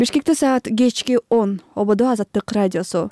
Бишкекте саат кечки 10. Ободо Азаттык радиосу.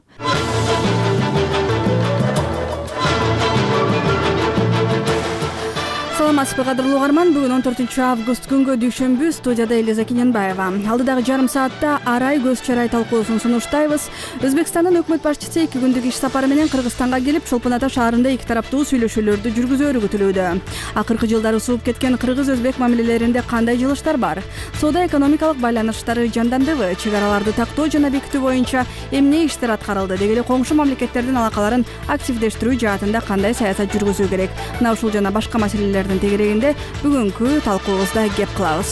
Саламатсызбы кадырлуу угарман. Бүгүн 14 август күнгө дүйшөмбү. Студияда Элиза Кененбаева. Алдыдагы жарым саатта арай көз чарай талкуусун сунуштайбыз. Өзбекстандын өкмөт башчысы 2 күндүк иш сапары менен Кыргызстанга келип, Чолпон Ата шаарында эки тараптуу сүйлөшүүлөрдү жүргүзөөрү күтүлүүдө. Акыркы жылдары сууп кеткен кыргыз-өзбек мамилелеринде кандай жылыштар бар? Соода-экономикалык байланыштары жандандыбы? Чек араларды тактоо жана бекитүү боюнча эмне иштер аткарылды? Деги эле коңшу мамлекеттердин алакаларын активдештирүү жаатында кандай саясат жүргүзүү керек? Мына ушул жана башка маселелердин тегерегинде бүгүнкү талкуубузда кеп кылабыз.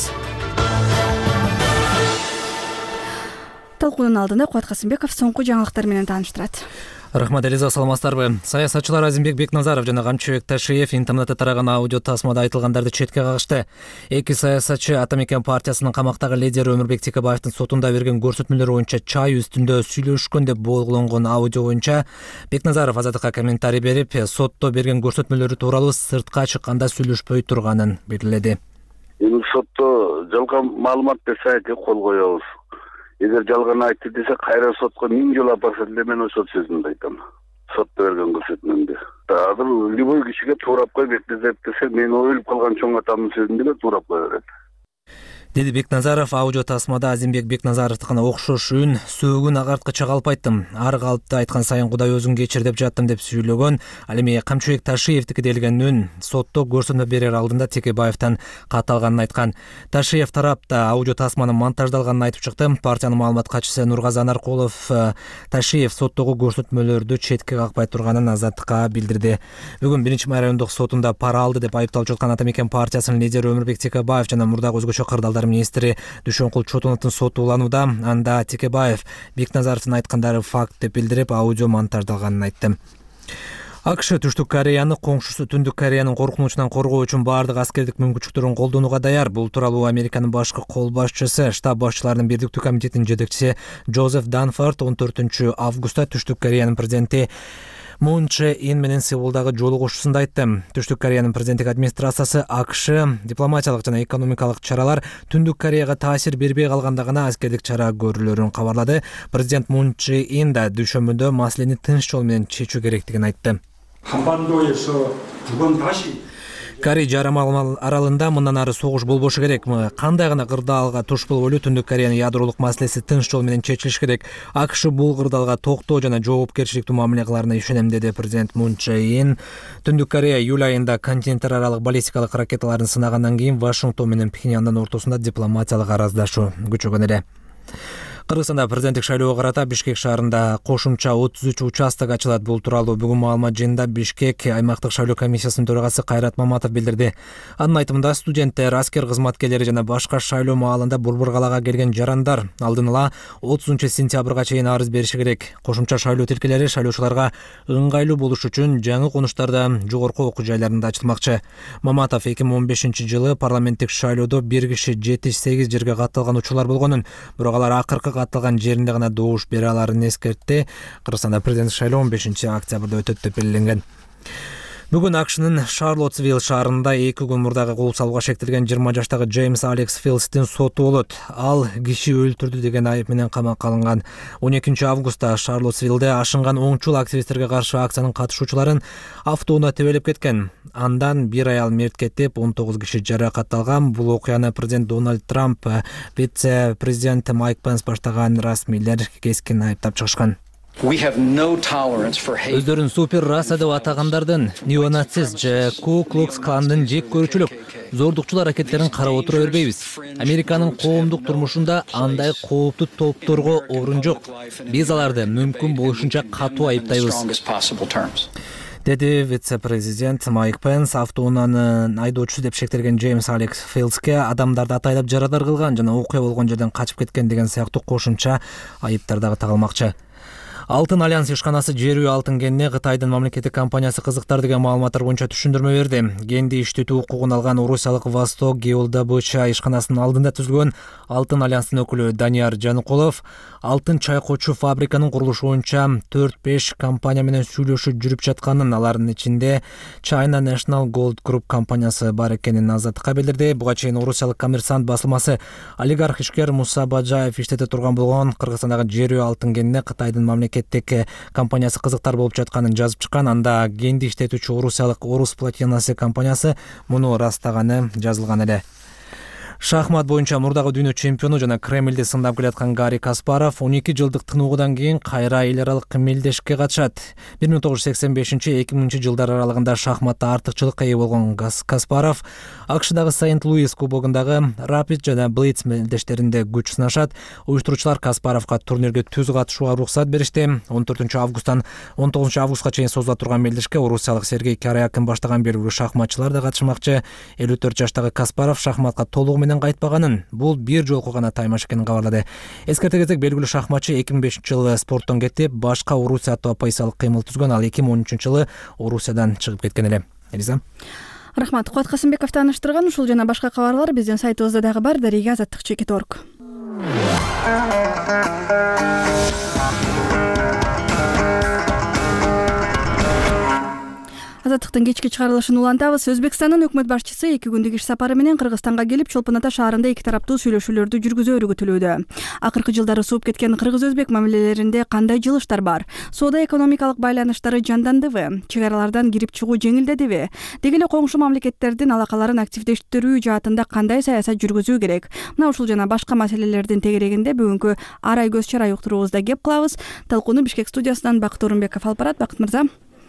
Талкуунун алдында Кубат Касымбеков соңку жаңылыктар менен тааныштырат. Рахмат, Элиза, саламатсыздарбы? Саясатчылар Азимбек Бекназаров жана Камчыбек Ташиев интернетте тараган аудио тасмада айтылгандарды четке кагышты. Эки саясатчы Атамекен партиясынын камактагы лидери Өмүрбек Текебаевдин сотунда берген көрсөтмөлөр боюнча чай үстүндө сүйлөшкөн деп болгонгон аудио боюнча Бекназаров Азаттыкка комментарий берип, сотто берген көрсөтмөлөрү тууралуу сыртка чыкканда сүйлөшпөй турганын белгиледи. Эми сотто жалган маалымат берсе кол коебуз. Эгер жалган айтты десе кайра сотко 1000 жолу апарса деле мен ошол сөзүмдү айтам. Сотто берген көрсөтмөмдү. Азыр любой кишиге туурап кой Бекназаров десе мен өлүп калган чоң атамдын сөзүн деле туурап кое берет. Деди Бекназаров аудио тасмада. Азимбек Бекназаровдукына окшош үн, сөөгүн агарткыча калп айттым. Ар калыпта айткан сайын Кудай өзүң кечир деп жаттым деп сүйлөгөн. Ал эми Камчыбек Ташиевдики делген үн сотто көрсөтмө берер алдында Текебаевден катталганын айткан. Ташиев тарапта аудио тасманын монтаждалганын айтып чыкты. Партиянын маалымат катчысы Нургазан Аркулов Ташиев соттогу көрсөтмөлөрдү четке какпай турганын Азаттыкка билдирди. Бүгүн 1-май райондук сотунда пара алды деп айыпталып жаткан Атамекен партиясынын лидери Өмүрбек Текебаев жана мурдагы өзгөчө кырдаалдар министри Дүйшөнкул Чотоновдун сотуланууда. Анда Текебаев Бекназаровдун айткандары факт деп билдирип, аудио монтаждалганын айтты. АКШ Түштүк Кореяны коңшусу Түндүк Кореянын коркунучунан коргоо үчүн баардык аскердик мүмкүнчүлүктөрүн колдонууга даяр. Бул тууралуу Американын башкы кол башчысы, штаб башчыларынын бирдиктүү комитетинин жетекчиси Джозеф Данфорд 14 августта Түштүк Кореянын президенти Мун Чже Ин менен Сеулдагы жолугушуусунда айтты. Түштүк Кореянын президенттик администрациясы АКШ дипломатиялык жана экономикалык чаралар Түндүк Кореяга таасир бербей калганда гана аскердик чара көрүлөрүн кабарлады. Президент Мун Чже Ин да дүйшөмбүдө маселени тынч жол менен чечүү керектигин айтты. Корей жарым аралында мындан ары согуш болбошу керек. Кандай гана кырдаалга туш болуп эле Түндүк Кореянын ядролук маселеси тынч жол менен чечилиш керек. АКШ бул кырдаалга токтоо жана жоопкерчиликтүү мамиле кыларына ишенем, деди президент Мун Чже Ин. Түндүк Корея июль айында континенттер аралык баллистикалык ракеталарын сынагандан кийин Вашингтон менен Пхеньяндын ортосунда дипломатиялык араздашуу күчөгөн эле. Кыргызстанда президенттик шайлоого карата Бишкек шаарында кошумча 33 участок ачылат. Бул тууралуу бүгүн маалымат жыйынында Бишкек аймактык шайлоо комиссиясынын төрагасы Кайрат Маматов билдирди. Анын айтымында студенттер, аскер кызматкерлери жана башка шайлоо маалында Бурбургалага келген жарандар алдын ала 30 сентябрга чейин арыз бериши керек. Кошумча шайлоо тилкелери шайлоочуларга ыңгайлуу болуш үчүн жаңы конуштарда жогорку окуу жайларында ачылмакчы. Маматов 2015 жылы парламенттик шайлоодо бир киши 7-8 жерге катталган учурлар болгонун, бирок алар акыркы катталган жеринде гана добуш бере аларын эскертти. Кыргызстанда президенттик шайлоо 15 октябрда өтөт деп белгиленген. Бүгүн АКШнын Шарлоттсвилл шаарында 2 күн мурдагы кол салууга шектелген 20 жаштагы Джеймс Алекс Филстин соту болот. Ал киши өлтүрдү деген айып менен камакка алынган. 12 августта Шарлоттсвиллде ашынган оңчул активисттерге каршы акциянын катышуучуларын автоунаа тебелеп кеткен. Андан бир аял мерт кетип, 19 киши жаракатталган. Бул окуяны президент Дональд Трамп, вице-президент Майк Пенс баштаган расмийлер кескин айыптап чыгышкан. Өздөрүн супер раса деп атагандардын, неонацист же Ку Клукс Кландын жек көрүүчүлүк, зордукчул аракеттерин карап отура бербейбиз. Американын коомдук турмушунда андай кооптуу топторго орун жок. Биз аларды мүмкүн болушунча катуу айыптайбыз, деди вице-президент Майк Пенс. Автоунаанын айдоочусу деп шектелген Джеймс Алекс Филдске адамдарды атайлап жарадар кылган жана окуя болгон жерден качып кеткен деген сыяктуу кошумча айыптар дагы тагылмакчы. Алтын альянс ишканасы жер үй алтын кеніне Кытайдын мамлекеттик компаниясы кызыктар деген маалыматтар боюнча түшүндүрмө берди. Кенди иштетүү укугун алган Орусиялык Восток геолдобыча ишканасынын алдында түзүлгөн Алтын альянстын өкүлү Данияр Жаныкулов алтын чайкоочу фабриканын курулушу боюнча 4-5 компания менен сүйлөшүп жүрүп жатканын, алардын ичинде China National Gold Group компаниясы бар экенин Азаттыкка билдирди. Буга чейин Орусиялык Коммерсант басылмасы олигарх ишкер Муса Бажаев иштете турган болгон Кыргызстандагы жер үй алтын кенине Кытайдын мамлекеттик компаниясы кызыктар болуп жатканын жазып чыккан. Анда кенди иштетүүчү Орусиялык Орус Платинасы компаниясы муну ырастаганы жазылган эле. Шахмат боюнча мурдагы дүйнө чемпиону жана Кремльде сындап келаткан Гарри Каспаров 12 жылдык тынуудан кийин кайра эл аралык мелдешке катышат. 1985-2000 жылдар аралыгында шахматта артыкчылыкка ээ болгон Каспаров АКШдагы Сент-Луис кубогундагы Rapid жана Blitz мелдештеринде күч сынашат. Уюштуруучулар Каспаровго турнирге түз катышууга уруксат беришти. 14-августтан 19-августка чейин созула турган мелдешке орусиялык Сергей Карякин баштаган белгилүү шахматчылар да катышмакчы. 54 жаштагы Каспаров шахматка толугу менен кайтпаганын, бул бир жолку гана таймаш экенин кабарлады. Эскерте кетсек, белгилүү шахматчы 2005-жылы спорттон кетип, башка Орусия аттуу оппозициялык кыймыл түзгөн, ал 2013-жылы Орусиядан чыгып кеткен эле. Элиза. Рахмат. Куат Касымбеков тааныштырган. Ушул жана башка кабарлар биздин сайтыбызда дагы бар. Дарига Азаттык.org. Азаттыктын кечки чыгарылышын улантабыз. Өзбекстандын өкмөт башчысы 2 күндүк иш сапары менен Кыргызстанга келип, Чолпон Ата шаарында 2 тараптуу сүйлөшүүлөрдү жүргүзөөрү күтүлүүдө. Акыркы жылдары сууп кеткен кыргыз-өзбек мамилелеринде кандай жылыштар бар? Соода-экономикалык байланыштары жандандыбы? Чек аралардан кирип чыгуу жеңилдедиби? Деги эле коңшу мамлекеттердин алакаларын активдештирүү жаатында кандай саясат жүргүзүү керек? Мына ушул жана башка маселелердин тегерегинде бүгүнкү Арай көз чарай уктуруубузда кеп кылабыз. Талкууну Бишкек студиясынан Бакыт Орунбеков алып барат. Бакыт мырза.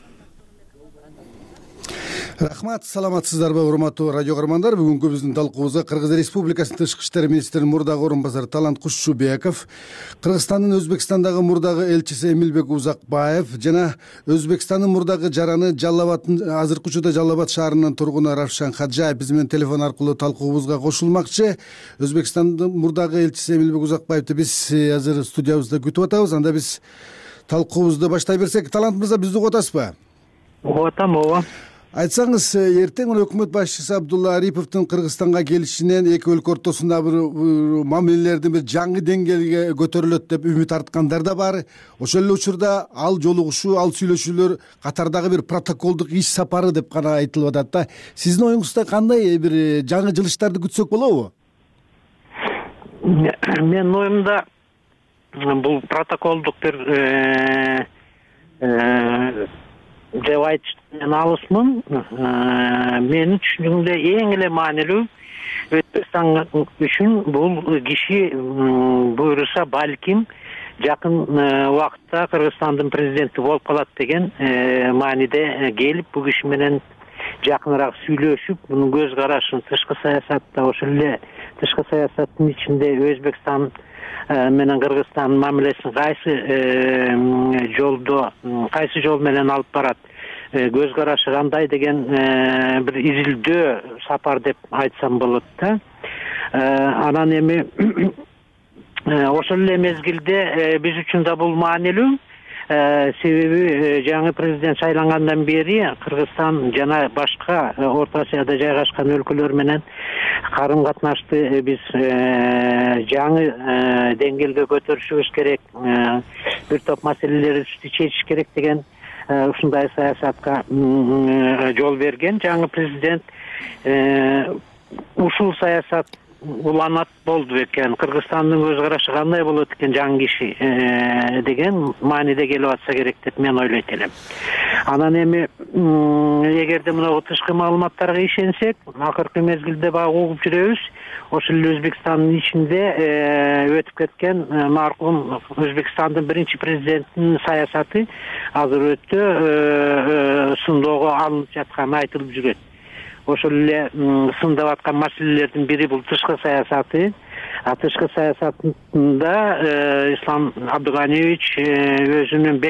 Рахмат, саламатсыздарбы урматтуу радио көрөрмандар. Бүгүнкү биздин талкуубузга Кыргыз Республикасынын тышкы иштер министринин мурдагы орун басары Талант Кушчубеков, Кыргызстандын Өзбекстандагы мурдагы элчиси Эмилбек Узакбаев жана Өзбекстандын мурдагы жараны Жалал Абадтын азыркы учурда Жалал Абад шаарынын тургуну Равшан Хаджаев биз менен телефон аркылуу талкуубузга кошулмакчы. Өзбекстандын мурдагы элчиси Эмилбек Узакбаевди биз азыр студиябызда күтүп атабыз. Анда биз талкуубузду баштай берсек. Талант мырза, бизди угуп атасызбы? Угуп атам, ооба. Айтсаңыз, эртең өкмөт башчысы Абдулла Ариповдун Кыргызстанга келишинен эки өлкө ортосунда бир мамилелердин бир жаңы деңгээлге көтөрүлөт деп үмүт арткандар да бар. Ошол эле учурда ал жолугушуу, ал сүйлөшүүлөр катардагы бир протоколдук иш сапары деп гана айтылып атат да. Сиздин оюңузда кандай бир жаңы жылыштарды күтсөк болобу? Менин оюмда бул протоколдук бир деп айтыштан алысмын. Менин түшүнүгүмдө эң эле маанилүү Өзбекстан үчүн бул киши буйруса балким жакын убакытта Кыргызстандын президенти болуп калат деген мааниде келип, бул киши менен жакыныраак сүйлөшүп, мунун көз карашын тышкы саясатта, ошол эле тышкы саясаттын ичинде Өзбекстан менен Кыргызстандын мамилесин кайсы жол менен алып барат, көз карашы кандай деген бир изилдөө сапар деп айтсам болот да. Анан эми ошол эле мезгилде биз үчүн да бул маанилүү. Себеби жаңы президент шайлангандан бери Кыргызстан жана башка Орто Азияда жайгашкан өлкөлөр менен карым катнашты биз жаңы деңгээлге көтөрүшүбүз керек, бир топ маселелерди чечиш керек деген ушундай саясатка жол берген жаңы президент. Ушул саясат уланат болду экен, Кыргызстандын көз карашы кандай болот экен жаңы киши деген мааниде келип атса керек деп мен ойлойт элем. Анан эми эгерде мына тышкы маалыматтарга ишенсек, акыркы мезгилде багы угуп жүрөбүз, ошол эле Өзбекстандын ичинде өтүп кеткен маркум Өзбекстандын биринчи президентинин саясаты азыр өтө сындоого алынып жатканы айтылып жүрөт. Ошол эле сындап аткан маселелердин бири бул тышкы саясаты. тышкы саясатында Ислам Абдыганиевич өзүнүн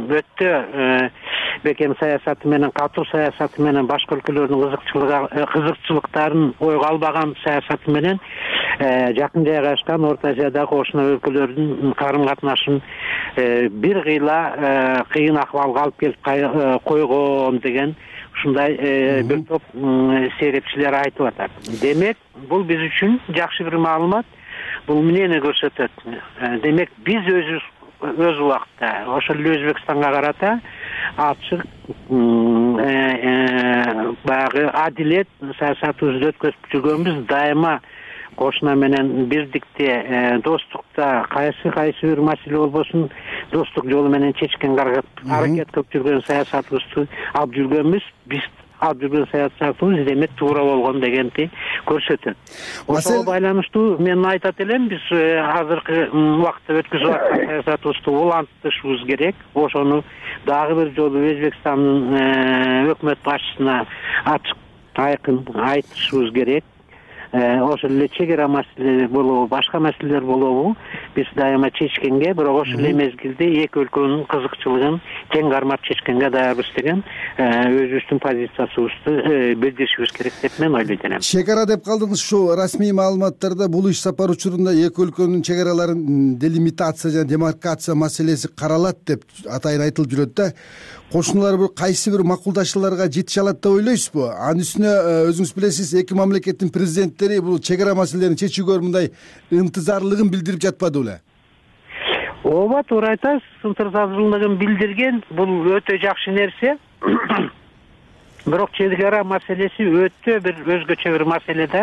бекем саясаты менен, катуу саясаты менен, башка өлкөлөрдүн кызыкчылыктарын ойго албаган саясаты менен жакын жайгашкан Орто Азиядагы кошуна өлкөлөрдүн карым катнашын бир кыйла кыйын акыбалга алып келип койгон деген ушундай бир топ серепчилер айтып атат. Демек, бул биз үчүн жакшы бир маалымат. Бул эмнени көрсөтөт? Демек, биз өз убакытта ошол эле Өзбекстанга карата ачык баягы адилет саясатыбызды өткөзүп жүргөнбүз. Дайыма кошуна менен бирдикте, достукта кайсы бир маселе болбосун достук жолу менен чечкенге аракет кылып жүргөн саясатыбызды алып жүргөнбүз. Биз алып жүргөн саясатыбыз демек туура болгон дегенди көрсөтөт. Ошого байланыштуу мен айтат элем, биз азыркы убакытта өткөзүп аткан саясатыбызды улантышыбыз керек. Ошону дагы бир жолу Өзбекстандын өкмөт башчысына ачык айкын айтышыбыз керек. Ошол эле чегара маселелери болобу, башка маселелер болобу, биз дайыма чечкенге, бирок ошол эле мезгилде эки өлкөнүн кызыкчылыгын тең кармап чечкенге даярбыз деген өзүбүздүн позициясыбызды билдиришибиз керек деп мен ойлойт элем. Чегара деп калдыңыз, ушу расмий маалыматтарда бул иш сапар учурунда эки өлкөнүн чегараларын делимитация жана демаркация маселеси каралат деп атайын айтылып жүрөт да. Кошуналар кайсы бир макулдашууларга жетише алат деп ойлойсузбу? Анын үстүнө өзүңүз билесиз, эки мамлекеттин президенттери бул чегара маселелерин чечүүгө мындай ынтызарлыгын билдирип жатпады беле? Ооба, туура айтасыз, ынтызарлыгын билдирген, бул өтө жакшы нерсе. Бирок чегара маселеси өтө бир өзгөчө бир маселе да.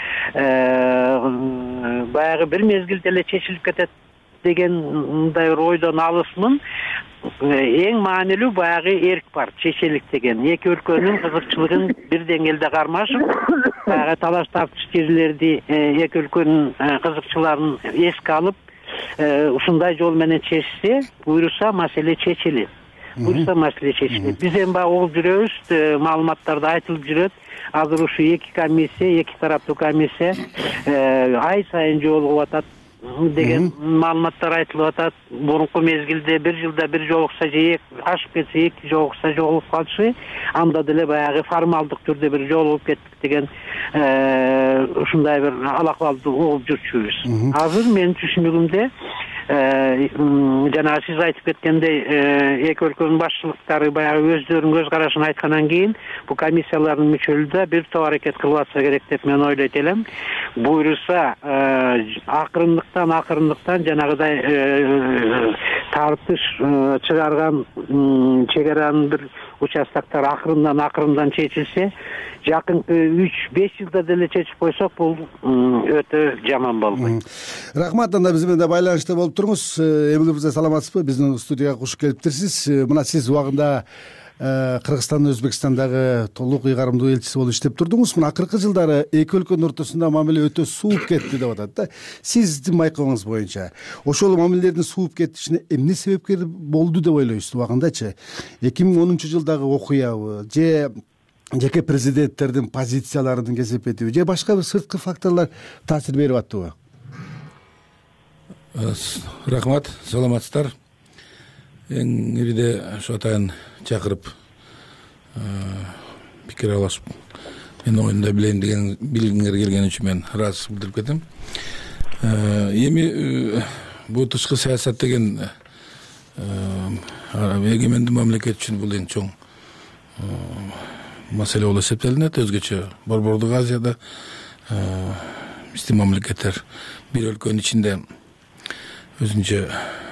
Баягы бир мезгилде эле чечилип кетет деген мындай ойдон алысмын. Эң маанилүү баягы эрк бар, чечелик деген. Эки өлкөнүн кызыкчылыгын бир деңгээлде кармашып, баягы талаш тартыш жерлерди эки өлкөнүн кызыкчыларын эске алып, ушундай жол менен чечсе, буйруса маселе чечилет. Биз эми баягы угуп жүрөбүз, маалыматтарда айтылып жүрөт. Азыр ушу эки комиссия, эки тараптуу комиссия ай сайын жолугуп атат деген маалыматтар айтылып атат. Мурунку мезгилде бир жылда бир жолукса же ашып кетсе эки жолукса жолугуп калчу, анда деле баягы формалдык түрдө бир жолугуп кеттик деген ушундай бир алакыбалды угуп жүрчүбүз. Азыр менин түшүнүгүмдө жана сиз айтып кеткендей эки өлкөнүн башчылыктары баягы өздөрүнүн көз карашын айткандан кийин бул комиссиялардын мүчөлү да бир топ аракет кылып атса керек деп мен ойлойт элем. Буйруса акырындыктан жанагыдай тартыш чыгарган чегаранын бир участоктор акырындан чечилсе, жакынкы 3-5 жылда деле чечип койсок, бул өтө жаман болбойт. Рахмат, анда биз менен байланышта болуп туруңуз. Эмиль мырза, саламатсызбы? Биздин студияга куш келиптирсиз. Мына сиз убагында Кыргызстандын Өзбекстандагы толук ыйгарымдуу элчиси болуп иштеп турдуңуз. Мына акыркы жылдары эки өлкөнүн ортосунда мамиле өтө сууп кетти деп атат да. Сиздин байкооңуз боюнча ошол мамилелердин сууп кетишине эмне себепкер болду деп ойлойсуз убагындачы? 2010 жылдагы окуябы же жеке президенттердин позицияларынын кесепетиби же башка бир сырткы факторлор таасир берип аттыбы? Рахмат, саламатсыздар. Эң ириде ошо атайын чакырып пикир алышып менин оюмду билгиңер келген үчүн мен ыраазычылык билдирип кетем. Эми бул тышкы саясат деген эгемендүү мамлекет үчүн бул эң чоң маселе болуп эсептелинет. Өзгөчө Борбордук Азияда биздин мамлекеттер бир өлкөнүн ичинде өзүнчө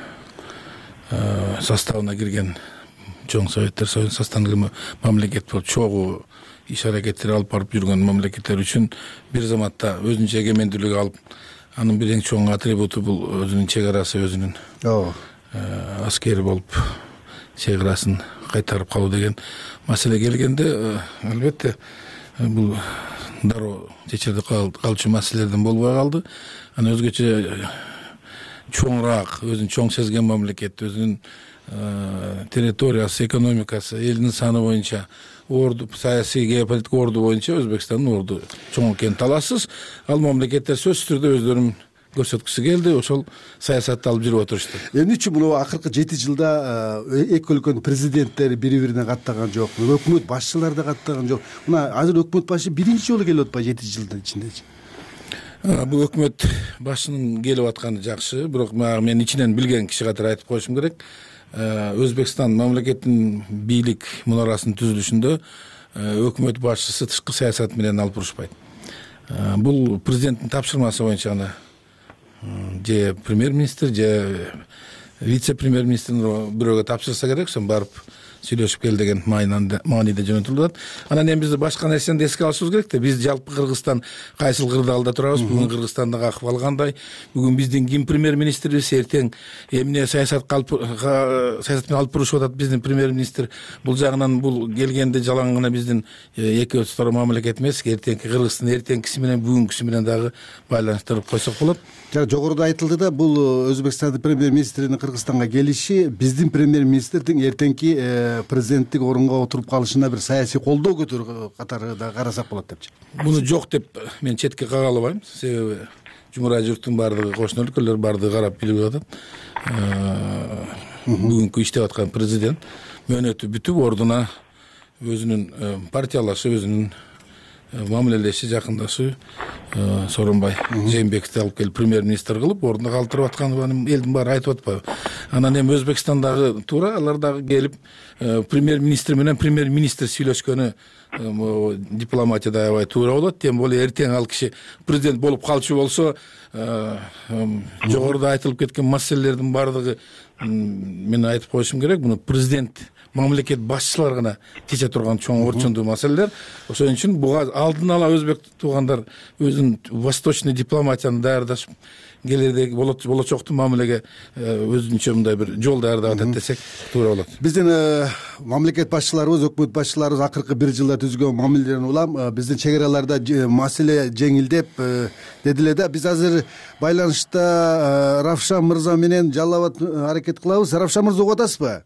составына кирген чоң Советтер Союзунун составына мамлекет болуп чогуу иш аракеттер алып барып жүргөн мамлекеттер үчүн бир заматта өзүнчө эгемендүүлүк алып, анын бир эң чоң атрибуту бул өзүнүн чегарасы, өзүнүн аскери болуп чегарасын кайтарып калуу деген маселе келгенде, албетте бул дароо чечилип калчу маселелерден болбой калды. Анан өзгөчө чоңураак, өзүн чоң сезген мамлекет, өзүнүн территориясы, экономикасы, элдин саны боюнча, орду, саясий, геополитик орду боюнча Өзбекстандын орду чоң экени талашсыз. Ал мамлекеттер сөзсүз түрдө өздөрүнүн көрсөткүсү келди, ошол саясатты алып жүрүп отурушту. Эмне үчүн мына акыркы 7 жылда эки өлкөнүн президенттери бири-бирине каттаган жок, өкмөт башчылары да каттаган жок. Мына азыр өкмөт башы биринчи жолу келип атпайбы 7 жылдын ичиндечи? Бул өкмөт башынын келип атканы жакшы, бирок мен ичинен билген киши катары айтып коюшум керек. Өзбекстан мамлекетинин бийлик мунарасынын түзүлүшүндө өкмөт башчысы тышкы саясат менен алып урушпайт. Бул президенттин тапшырмасы боюнча гана же премьер-министр же вице-премьер-министрин бирөөгө тапшырса керек, ошон барып сүйлөшүп кел деген мааниде жөнөтүлүп атат. Анан эми биз башка нерсени эске алышыбыз керек да, биз жалпы Кыргызстан кайсыл кырдаалда турабыз, бүгүн Кыргызстандагы акыбал кандай, бүгүн биздин ким премьер-министрибиз, эртең эмне саясат менен алып бурушуп атат биздин премьер-министр. Бул жагынан бул келгенде жалаң гана биздин эки өтөрө мамлекет эмес, эртеңки Кыргызстан эртеңкиси менен бүгүнкүсү менен дагы байланыштырып койсок болот. Жогоруда айтылды да, бул Өзбекстандын премьер-министринин Кыргызстанга келиши биздин премьер-министрдин эртеңки президенттик орунга отуруп калышына бир саясий колдоо көтөрүү катары да карасак болот депчи. Муну жок деп мен четке кага албайм, себеби жумурай журттун баардыгы, кошуна өлкөлөр баардыгы карап билип атат. Бүгүнкү иштеп аткан президент мөөнөтү бүтүп, ордуна өзүнүн партиялашы, өзүнүн мамилелеши, жакындашы Сооронбай Жээнбековду алып келип премьер-министр кылып ордуна калтырып атканын элдин баары айтып атпайбы? Анан эми Өзбекстандагы туура алар дагы келип премьер-министр менен премьер-министр сүйлөшкөнү дипломатияда аябай туура болот. Тем более эртең ал киши президент болуп калчу болсо, жогоруда айтылып кеткен маселелердин баардыгы, мен айтып коюшум керек, муну президент, мамлекет башчылары гана чече турган чоң орчундуу маселелер. Ошон үчүн буга алдын ала өзбек туугандар өзүнүн восточный дипломатияны даярдашып келердеги болочоктун мамилеге өзүнчө мындай бир жол даярдап атат десек туура болот. Биздин мамлекет башчыларыбыз, өкмөт башчыларыбыз акыркы 1 жылда түзгөн мамиледен улам биздин чек араларда маселе жеңилдеп деди эле да. Биз азыр байланышта Равшан мырза менен жалпы аракет кылабыз. Равшан мырза угуп атасызбы?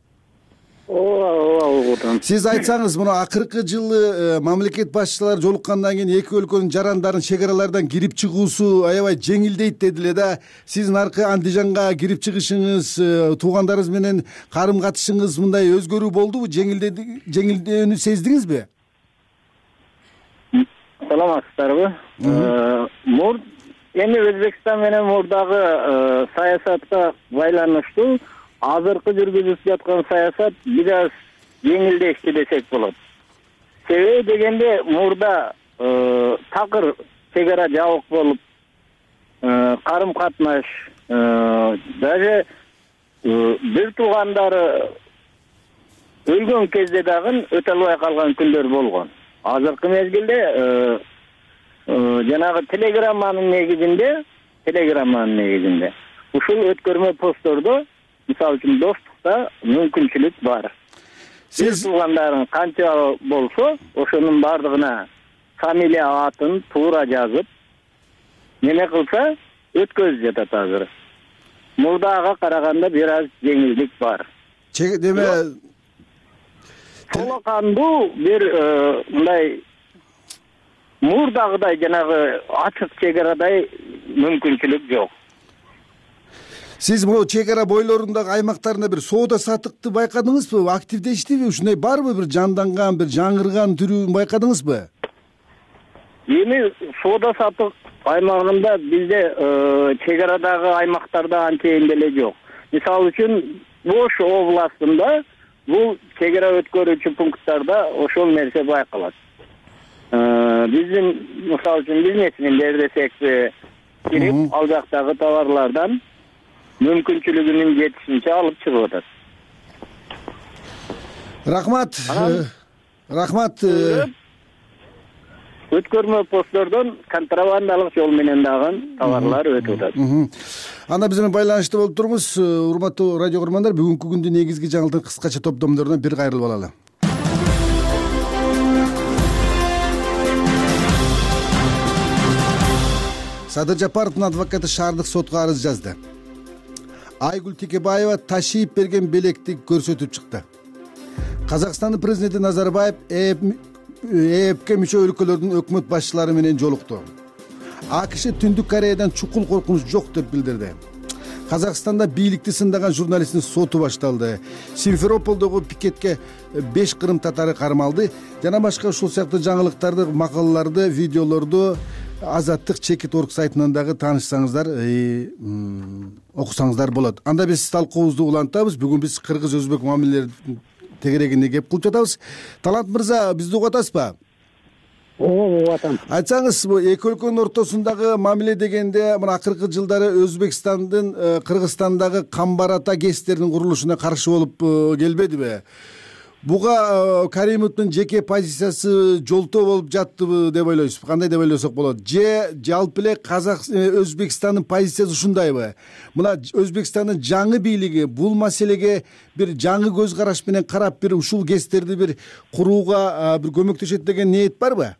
Сиз айтсаңыз, мына акыркы жылы мамлекет башчылары жолуккандан кийин эки өлкөнүн жарандарын чек аралардан кирип чыгуусу аябай жеңилдейт деди эле да. Сиздин аркы Андижанга кирип чыгышыңыз, туугандарыңыз менен карым катышыңыз мындай өзгөрүү болдубу? Жеңилдөөнү сездиңизби? Саламатсыздарбы? Эми Өзбекстан менен мурдагы саясатка байланыштуу азыркы жүргүзүлүп жаткан саясат бир аз жеңилдешти десек болот. Себеби дегенде мурда такыр чек ара жабык болуп, карым катнаш, даже бир туугандары өлгөн кезде дагы өтө албай калган күндөр болгон. Азыркы мезгилде жанагы телеграмманын негизинде ушул өткөрмө посттордо мисалы үчүн достукта мүмкүнчүлүк бар. Сиз туугандарың канча болсо, ошонун баардыгына фамилия атын туура жазып, неме кылса өткөзүп жатат азыр. Мурдага караганда бир аз жеңилдик бар. Деме толокандуу бир мындай мурдагыдай жанагы ачык чек арадай мүмкүнчүлүк жок. Сиз бул чек ара бойлорундагы аймактарында бир соода саттыкты байкадыңызбы? Активдештиби? Ушундай барбы бир жанданган, бир жаңырган түрүн байкадыңызбы? Эми соода саттык аймагында бизде чек арадагы аймактарда анчейин деле жок. Мисалы үчүн Ош областында бул чек ара өткөрүүчү пункттарда ошол нерсе байкалат. Биздин мисалы үчүн бизнесмендер десекпи кирип, ал жактагы товарлардан мүмкүнчүлүгүнүн жетишинче алып чыгып атат. Рахмат. Өткөрмө посттордон контрабандалык жол менен дагы товарлар өтүп атат. Анда биз менен байланышта болуп туруңуз. Урматтуу радио көрөрмандар, бүгүнкү күндүн негизги жаңылыктын кыскача топтомдорунан бир кайрылып алалы. Садыр Жапаровдун адвокаты шаардык сотко арыз жазды. Айгүл Текебаева ташиып берген белекти көрсөтүп чыкты. Казакстандын президенти Назарбаев ЭЭПке мүчө өлкөлөрдүн өкмөт башчылары менен жолукту. АКШ Түндүк Кореядан чукул коркунуч жок деп билдирди. Казакстанда бийликти сындаган журналисттин соту башталды. Симферополдогу пикетке 5 кырым татары кармалды. Жана башка ушул сыяктуу жаңылыктарды, макалаларды, видеолорду Азаттык чекит орг сайтынан дагы таанышсаңыздар, окусаңыздар болот. Анда биз талкуубузду улантабыз. Бүгүн биз кыргыз-өзбек мамилелери тегерегинде кеп кылып жатабыз. Талант мырза, бизди угуп атасызбы? Угуп атам. Айтсаңыз, бул эки өлкөнүн ортосундагы мамиле дегенде мына акыркы жылдары Өзбекстандын Кыргызстандагы Камбар-Ата ГЭСтеринин курулушуна каршы болуп келбедиби? Буга Каримовдун жеке позициясы жолтоо болуп жаттыбы деп ойлойсузбу? Кандай деп ойлосок болот? Же жалпы эле Өзбекстандын позициясы ушундайбы? Мына Өзбекстандын жаңы бийлиги бул маселеге бир жаңы көз караш менен карап, бир ушул ГЭСтерди бир курууга бир көмөктөшөт деген ниет барбы?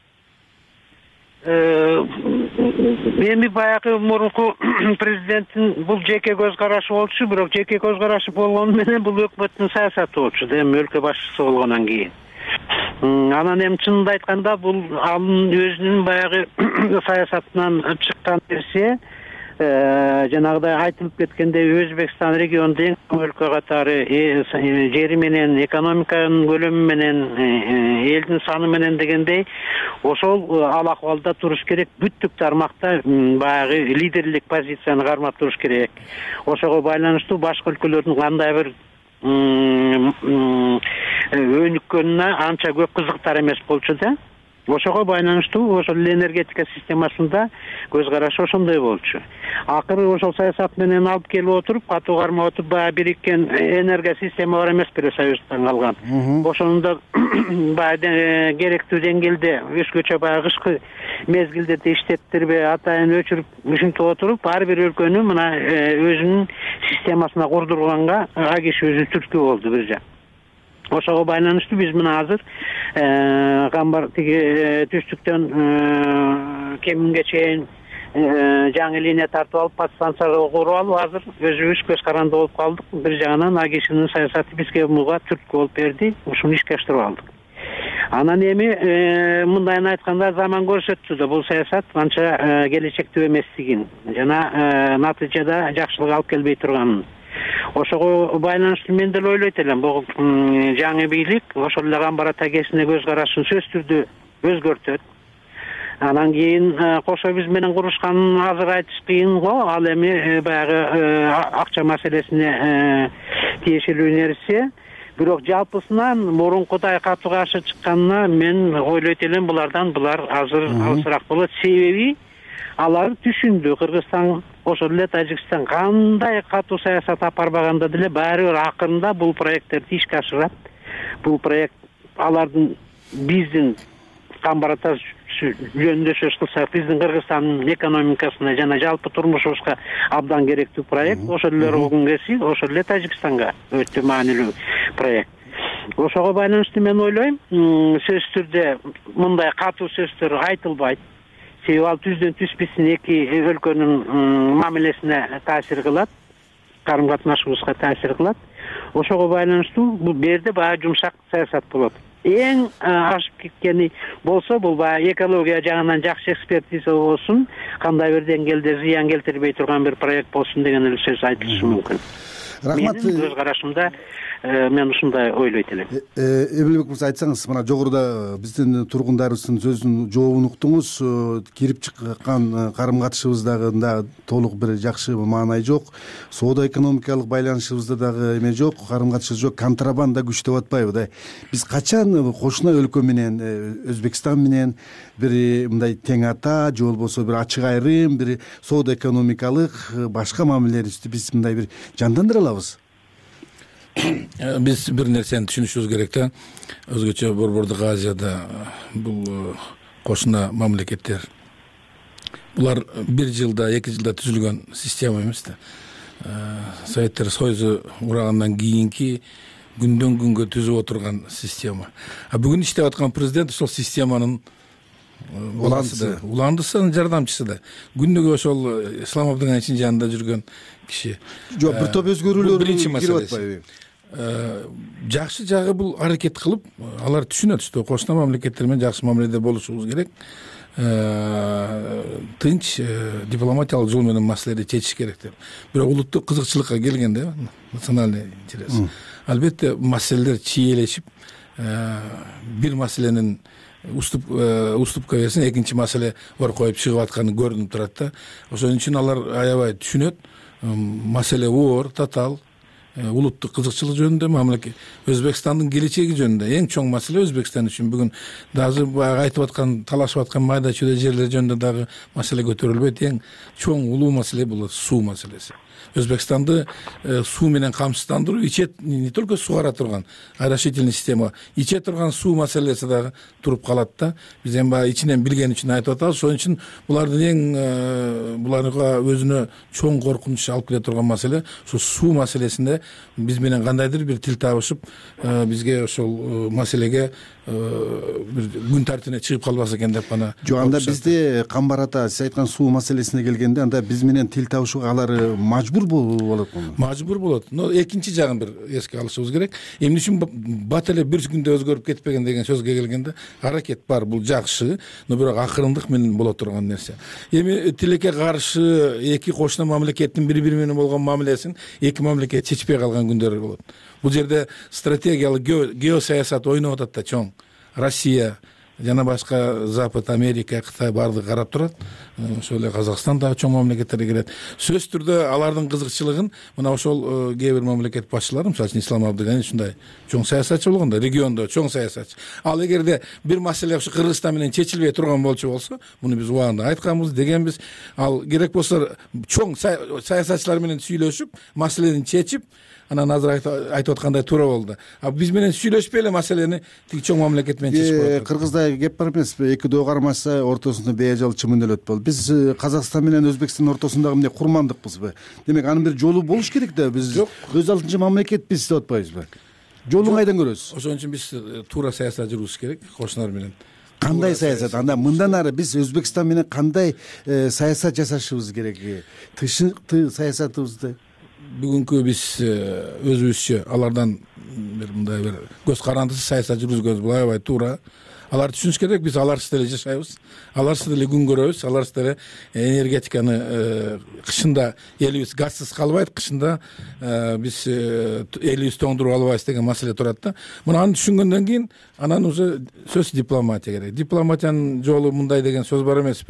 Эми баягы мурунку президенттин бул жеке көз карашы болчу, бирок жеке көз карашы болгону менен бул өкмөттүн саясаты болчу, эми өлкө башчысы болгондон кийин. Анан эми чынында айтканда бул анын өзүнүн баягы саясатынан чыккан нерсе, жанагыдай айтылып кеткендей Өзбекстан региондун эң чоң өлкө катары жери менен, экономиканын көлөмү менен, элдин саны менен дегендей ошол ал акыбалда туруш керек. Бүттүк тармакта баягы лидерлик позицияны кармап туруш керек. Ошого байланыштуу башка өлкөлөрдүн кандай бир өнүккөнүнө анча көп кызыктар эмес болчу да. Ошого байланыштуу ошол энергетика системасында көз карашы ошондой болчу. Акыры ошол саясат менен алып келип отуруп, катуу кармап отуруп, баягы бириккен энергосистема бар эмес бир Союздан калган. Ошону да баягы керектүү деңгээлде өзгөчө баягы кышкы мезгилде иштеттирбей, атайын өчүрүп, ушинтип отуруп, ар бир өлкөнү мына өзүнүн системасына курдурганга АКШ өзү түрткү болду бир жак. Ошого байланыштуу биз мына азыр Камбар түштүктөн Кеминге чейин жаңы линия тартып алып, подстанция куруп алып, азыр өзүбүз көз каранды болуп калдык. Бир жагынан АКШнын саясаты бизге муга түрткү болуп берди, ушуну ишке аштырып алдык. Анан эми мындайын айтканда заман көрсөттү да бул саясат анча келечектүү эместигин жана натыйжада жакшылык алып келбей турганын. Ошого байланыштуу мен деле ойлойт элем, бул жаңы бийлик ошол эле Камбар-Ата ГЭСине көз карашын сөзсүз түрдө өзгөртөт. Анан кийин кошо биз менен курушканын азыр айтыш кыйын го, ал эми баягы акча маселесине тиешелүү нерсе. Бирок жалпысынан мурункудай катуу каршы чыкканына мен ойлойт элем, булар азыр алысыраак болот. Себеби алар түшүндү, Кыргызстан ошол эле Тажикстан кандай катуу саясат апарбаганда деле баары бир акырында бул проекттерди ишке ашырат. Бул проект алардын биздин Камбар-Ата жөнүндө сөз кылсак, биздин Кыргызстандын экономикасына жана жалпы турмушубузга абдан керектүү проект. Ошол эле Рогунгеси, ошол эле Тажикстанга өтө маанилүү проект. Ошого байланыштуу мен ойлойм, сөзсүз түрдө мындай катуу сөздөр айтылбайт. Себеби ал түздөн түз биздин эки өлкөнүн мамилесине таасир кылат, карым катнашыбызга таасир кылат. Ошого байланыштуу бул жерде баягы жумшак саясат болот. Эң ашып кеткени болсо бул баягы экология жагынан жакшы экспертиза болсун, кандай бир деңгээлде зыян келтирбей турган бир проект болсун деген эле сөз айтылышы мүмкүн. Рахмат. Менин көз карашымда мен ушундай ойлойт элем. Эмилбек мырза, айтсаңыз, мына жогоруда биздин тургундарыбыздын сөзүнүн жообун уктуңуз. Кирип чыккан карым катышыбызда да толук бир жакшы маанай жок. Соода-экономикалык байланышыбызда дагы эме жок, карым катышыбыз жок. Контрабанда күчтөп атпайбы да? Биз качан кошуна өлкө менен, Өзбекстан менен бир мындай тең ата же болбосо бир ачык айрым, бир соода-экономикалык башка мамилелерибизди биз мындай бир жандандыра алабыз? Биз бир нерсени түшүнүшүбүз керек да. Өзгөчө Борбордук Азияда бул кошуна мамлекеттер, булар бир жылда, 2 жылда түзүлгөн система эмес да. Советтер Союзу урагандан кийинки күндөн күнгө түзүп отурган система. Бүгүн иштеп аткан президент ошол системанын уландысынын жардамчысы да. Күнүгө ошол Ислам Абдыганиевдин жанында жүргөн киши. Жок, бир топ өзгөрүүлөр биринчи кирип маселеси. атпайбы? Жакшы жагы бул аракет кылып, алар түшүнөт, что кошуна мамлекеттер менен жакшы мамиледе болушубуз керек. тынч дипломатиялык жол менен маселени чечиш керек деп. Бирок улуттук кызыкчылыкка келгенде, национальный интерес, албетте маселелер чиелешип, бир маселенин уступка берсин, экинчи маселе ор коюп чыгып атканы көрүнүп турат да. Ошон үчүн алар аябай түшүнөт. Маселе оор, татаал, улуттук кызыкчылык жөнүндө, мамлекет Өзбекстандын келечеги жөнүндө эң чоң маселе Өзбекстан үчүн бүгүн дагы баягы айтып аткан, талашып аткан майда чүйдө жерлер жөнүндө дагы маселе көтөрүлбөйт. Эң чоң улуу маселе бул суу маселеси. Өзбекстанды суу менен камсыздандыруу, не только сугара турган орошительный система, иче турган суу маселеси дагы туруп калат да. Биз эми баягы ичинен билген үчүн айтып атабыз. Ошон үчүн булардын эң буларга өзүнө чоң коркунуч алып келе турган маселе ошо суу маселесинде биз менен кандайдыр бир тил табышып, бизге ошол маселеге бир күн тартибине чыгып калбаса экен деп гана. Жок, анда бизде Камбар ата сиз айткан суу маселесине келгенде, анда биз менен тил табышууга алар мажбур болот го? Мажбур болот. Но экинчи жагын бир эске алышыбыз керек. Эмне үчүн бат эле бир күндө өзгөрүп кетпеген деген сөзгө келгенде, аракет бар, бул жакшы, но бирок акырындык менен боло турган нерсе. Эми тилекке каршы эки кошуна мамлекеттин бири-бири менен болгон мамилесин эки мамлекет чечпей калган күндөр болот. Бул жерде стратегиялык геосаясат ойноп атат да чоң. Россия жана башка Запад, Америка, Кытай баардыгы карап турат. Ошол эле Казакстан да чоң мамлекеттерге кирет. Сөзсүз түрдө алардын кызыкчылыгын мына ошол кээ бир мамлекет башчылары, мисалы үчүн Ислам Абдыган ушундай чоң саясатчы болгон да, региондо чоң саясатчы. Ал эгерде бир маселе ушу Кыргызстан менен чечилбей турган болчу болсо, муну биз убагында айтканбыз, дегенбиз. Ал керек болсо чоң саясатчылар менен сүйлөшүп, маселени чечип, анан азыр айтып аткандай туура болду. Биз менен сүйлөшпөй эле маселени тиги чоң мамлекет менен чечип коет. Кыргызда кеп бар эмеспи? Эки доо кармашса ортосунда бейажал чымындөлөт болду. Биз Казакстан менен Өзбекстан ортосундагы эмне курмандыкпызбы? Демек анын бир жолу болуш керек да. Биз өз алдынча мамлекетпиз деп атпайбызбы? Жолун кайдан көрөбүз? Ошон үчүн биз туура саясат жүргүзүш керек кошуналар менен. Кандай саясат? Анда мындан ары биз Өзбекстан менен кандай саясат жасашыбыз керек? Тышкы саясатыбызды бүгүнкү биз өзүбүзчө алардан мындай бир көз карандысыз саясат жүргүзгөнбүз. Бул аябай туура. Алар түшүнүш керек, биз аларсыз деле жашайбыз, аларсыз деле күн көрөбүз, аларсыз деле энергетиканы кышында элибиз газсыз калбайт, кышында биз элибиз тоңдуруп албайбыз деген маселе турат да. Муну түшүнгөндөн кийин анан уже сөз дипломатия керек. Дипломатиянын жолу мындай деген сөз бар эмеспи?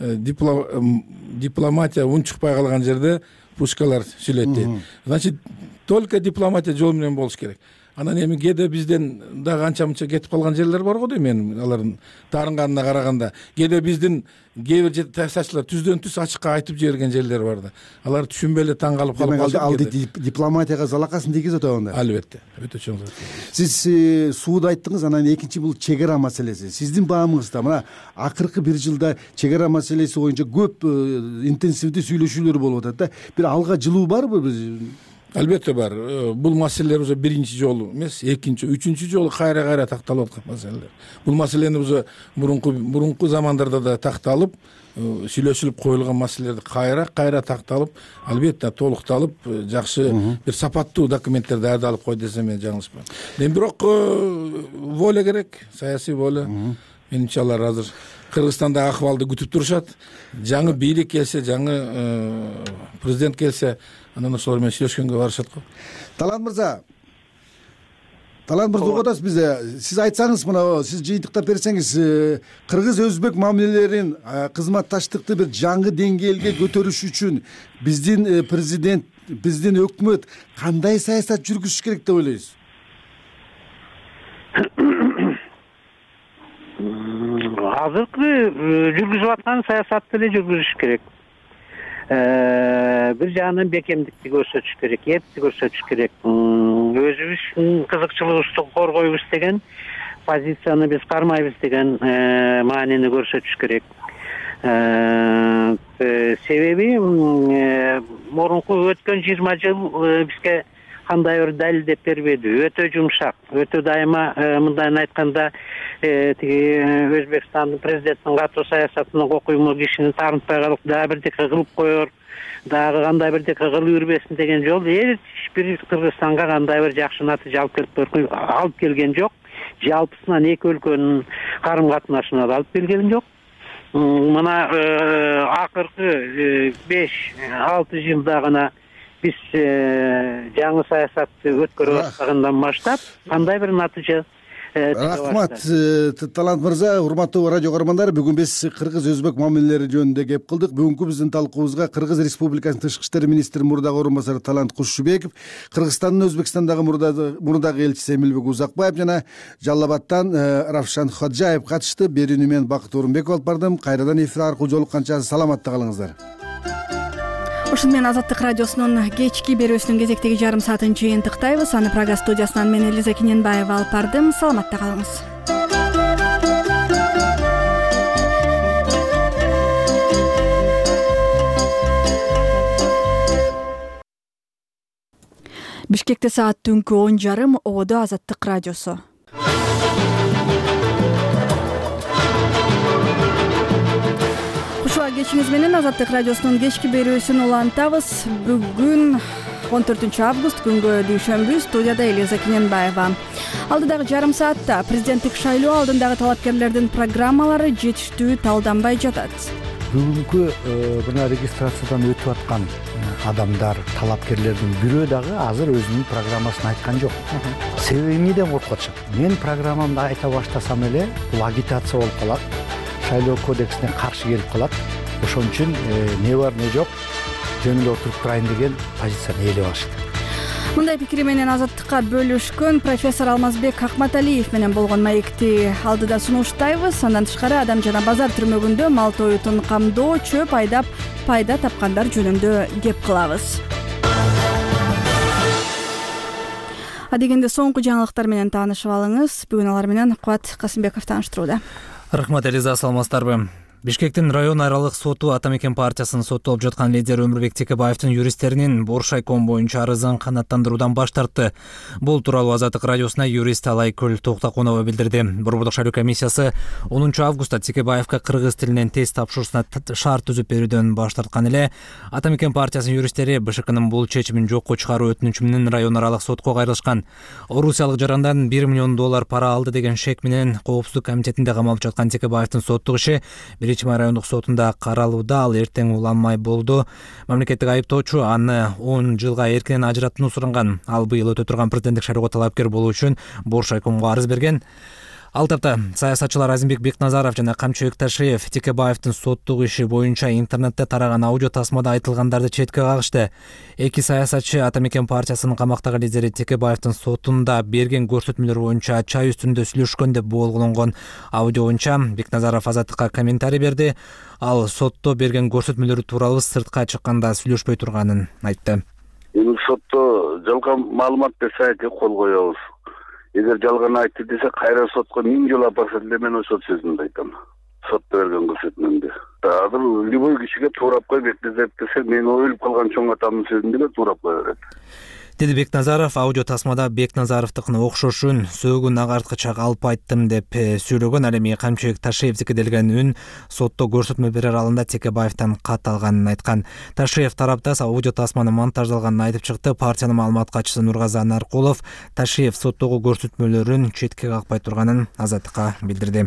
Дипломатия унчукпай калган жерде пушкалар сүйлөйт дейт. Значит, только дипломатия жол менен болуш керек. Анан эми кээде бизден дагы анча-мынча кетип калган жерлер бар го дейм мен, алардын таарынганына караганда. Кээде биздин кээ бир саясатчылар түздөн түз ачыкка айтып жиберген жерлер бар да. Алар түшүнбөй эле таң калып калып. Ал дипломатияга залакасын тийгизет анда. Албетте, өтө чоң. Сиз сууду айттыңыз, анан экинчи бул чек ара маселеси. Сиздин баамыңызда мына акыркы бир жылда чек ара маселеси боюнча көп интенсивдүү сүйлөшүүлөр болуп атат да. Бир алга жылуу барбы? Албетте бар. Бул маселелер уже биринчи жолу эмес, экинчи, үчүнчү жолу кайра такталып аткан маселелер. Бул маселени уже мурунку замандарда да такталып, сүйлөшүлүп коюлган маселелерди кайра такталып, албетте толукталып, жакшы бир сапаттуу документтер даярдалып койду десем мен жаңылышпайм. Бирок воля керек, саясий воля. Менимче алар азыр Кыргызстандагы акыбалды күтүп турушат. Жаңы бийлик келсе, жаңы президент келсе, анан ошолор менен сүйлөшкөнгө барышат го. Талант мырза угатасыз бизде. Сиз айтсаңыз, мына сиз жыйынтыктап берсеңиз, кыргыз-өзбек мамилелерин, кызматташтыкты бир жаңы деңгээлге көтөрүш үчүн биздин президент, биздин өкмөт кандай саясат жүргүзүш керек деп ойлойсуз? Азыркы жүргүзүп аткан саясатты эле жүргүзүш керек. Бир жагынан бекемдикти көрсөтүш керек, эпти көрсөтүш керек. Өзүбүздүн кызыкчылыгыбызды коргойбуз деген позицияны биз кармайбыз деген маанини көрсөтүш керек. Себеби мурунку өткөн 20 жыл бизге кандай бир далилдеп бербеди. Өтө жумшак, өтө дайыма мындай айтканда тиги Өзбекстандын президентинин катуу саясатына окуйму кишини таарынтпай калып, дагы бирдеке кылып коёр, дагы кандай бирдеке кылып жүрбесин деген жол эч бир Кыргызстанга кандай бир жакшы натыйжа алып келген жок. Жалпысынан эки өлкөнүн карым катнашына да алып келген жок. мына акыркы 5-6 жылда гана биз жаңы саясатты өткөрүп аткандан баштап кандай бир натыйжа рахмат Талант мырза. Урматтуу радио көрөрмандар, бүгүн биз кыргыз өзбек мамилелери жөнүндө кеп кылдык. Бүгүнкү биздин талкуубузга Кыргыз Республикасынын тышкы иштер министри мурдагы орун басары Талант Кушшубеков, Кыргызстандын Өзбекстандагы мурдагы элчиси Эмилбек Узакбаев жана Жалал Абадтан Равшан Ходжаев катышты. Берүүнү мен Бакыт Орунбеков алып бардым. Кайрадан эфир аркылуу жолукканча саламатта калыңыздар. Ушуну менен Азаттык радиосунун кечки берүүсүнүн кезектеги жарым саатын жыйынтыктайбыз. Аны Прага студиясынан мен Элиза Киненбаева алып бардым. Саламатта калыңыз. Бишкекте саат түнкү 10:30. Ободо Азаттык радиосу. Кечиңиз менен Азаттык радиосунун кечки берүүсүн улантабыз. Бүгүн 14 август күнгө дүйшөмбү. Студияда Элиза Киненбаева. Алдыдагы жарым саатта президенттик шайлоо алдындагы талапкерлердин программалары жетиштүү талданбай жатат. Бүгүнкү мына регистрациядан өтүп аткан адамдар, талапкерлердин бирөө дагы азыр өзүнүн программасын айткан жок. Себеби эмнеден коркуп атышат? Мен программамды айта баштасам эле бул агитация болуп калат, шайлоо кодексине каршы келип калат. Ошон үчүн не бар не жок жөн эле отуруп турайын деген позицияны ээлеп алышты. Мындай пикири менен Азаттыкка бөлүшкөн профессор Алмазбек Акматалиев менен болгон маекти алдыда сунуштайбыз. Андан тышкары Адам жана базар түрмөгүндө мал тоютун камдоо, чөп айдап пайда тапкандар жөнүндө кеп кылабыз. Адегенде соңку жаңылыктар менен таанышып алыңыз. Бүгүн алар менен Кубат Касымбеков тааныштырууда. Рахмат Элиза, саламатсыздарбы? Бишкектин район аралык соту Атамекен партиясынын соттолуп жаткан лидери Өмүрбек Текебаевдин юристтеринин Боршайком боюнча арызын канааттандыруудан баш тартты. Бул тууралуу Азаттык радиосуна юрист Алайкүл Токтокунова билдирди. Борбордук шайлоо комиссиясы 10 августта Текебаевга кыргыз тилинен тест тапшыруусуна шарт түзүп берүүдөн баш тарткан эле Атамекен партиясынын юристтери БШКнын бул чечимин жокко чыгаруу өтүнүчү менен район аралык сотко кайрылышкан. Орусиялык жарандан $1 миллион пара алды деген шек менен Коопсуздук комитетинде камалып жаткан Текебаевдин соттук иши Биринчи райондук сотунда каралууда. Ал эртең уланмай болду. Мамлекеттик айыптоочу аны 10 жылга эркинен ажыраттууну суранган. Ал быйыл өтө турган президенттик шайлоого талапкер болуу үчүн Боршайкомго арыз берген. Ал тапта саясатчылар Азимбек Бекназаров жана Камчыбек Ташиев Текебаевдин соттук иши боюнча интернетте тараган аудио тасмада айтылгандарды четке кагышты. Эки саясатчы Атамекен партиясынын камактагы лидери Текебаевдин сотунда берген көрсөтмөлөр боюнча чай үстүндө сүйлөшкөн деп болгононгон аудио боюнча Бекназаров Азаттыкка комментарий берди. Ал сотто берген көрсөтмөлөрү тууралуу сыртка чыкканда сүйлөшпөй турганын айтты. Эми сотто жалган маалымат берсе кол коебуз. Эгер жалган айтты десе кайра сотко 1000 жыл апарса деле мен ошол сөзүмдү айтам. Сотто берген көрсөтмөмдү. Азыр любой кишиге туурап кой Бекназаров десе мен өлүп калган чоң атамдын сөзүн деле туурап кое берет. Деди Бекназаров. Аудио тасмада Бекназаровдукуна окшошун сөөгүн агарткыча алып айттым деп сүйлөгөн. Ал эми Камчыбек Ташиевдики делген үн сотто көрсөтмө берер алдында Текебаевден кат алганын айткан. Ташиев тараптас аудио тасманы монтаждалганын айтып чыкты. Партиянын маалымат катчысы Нургазы Наркулов Ташиев соттогу көрсөтмөлөрүн четке какпай турганын Азаттыкка билдирди.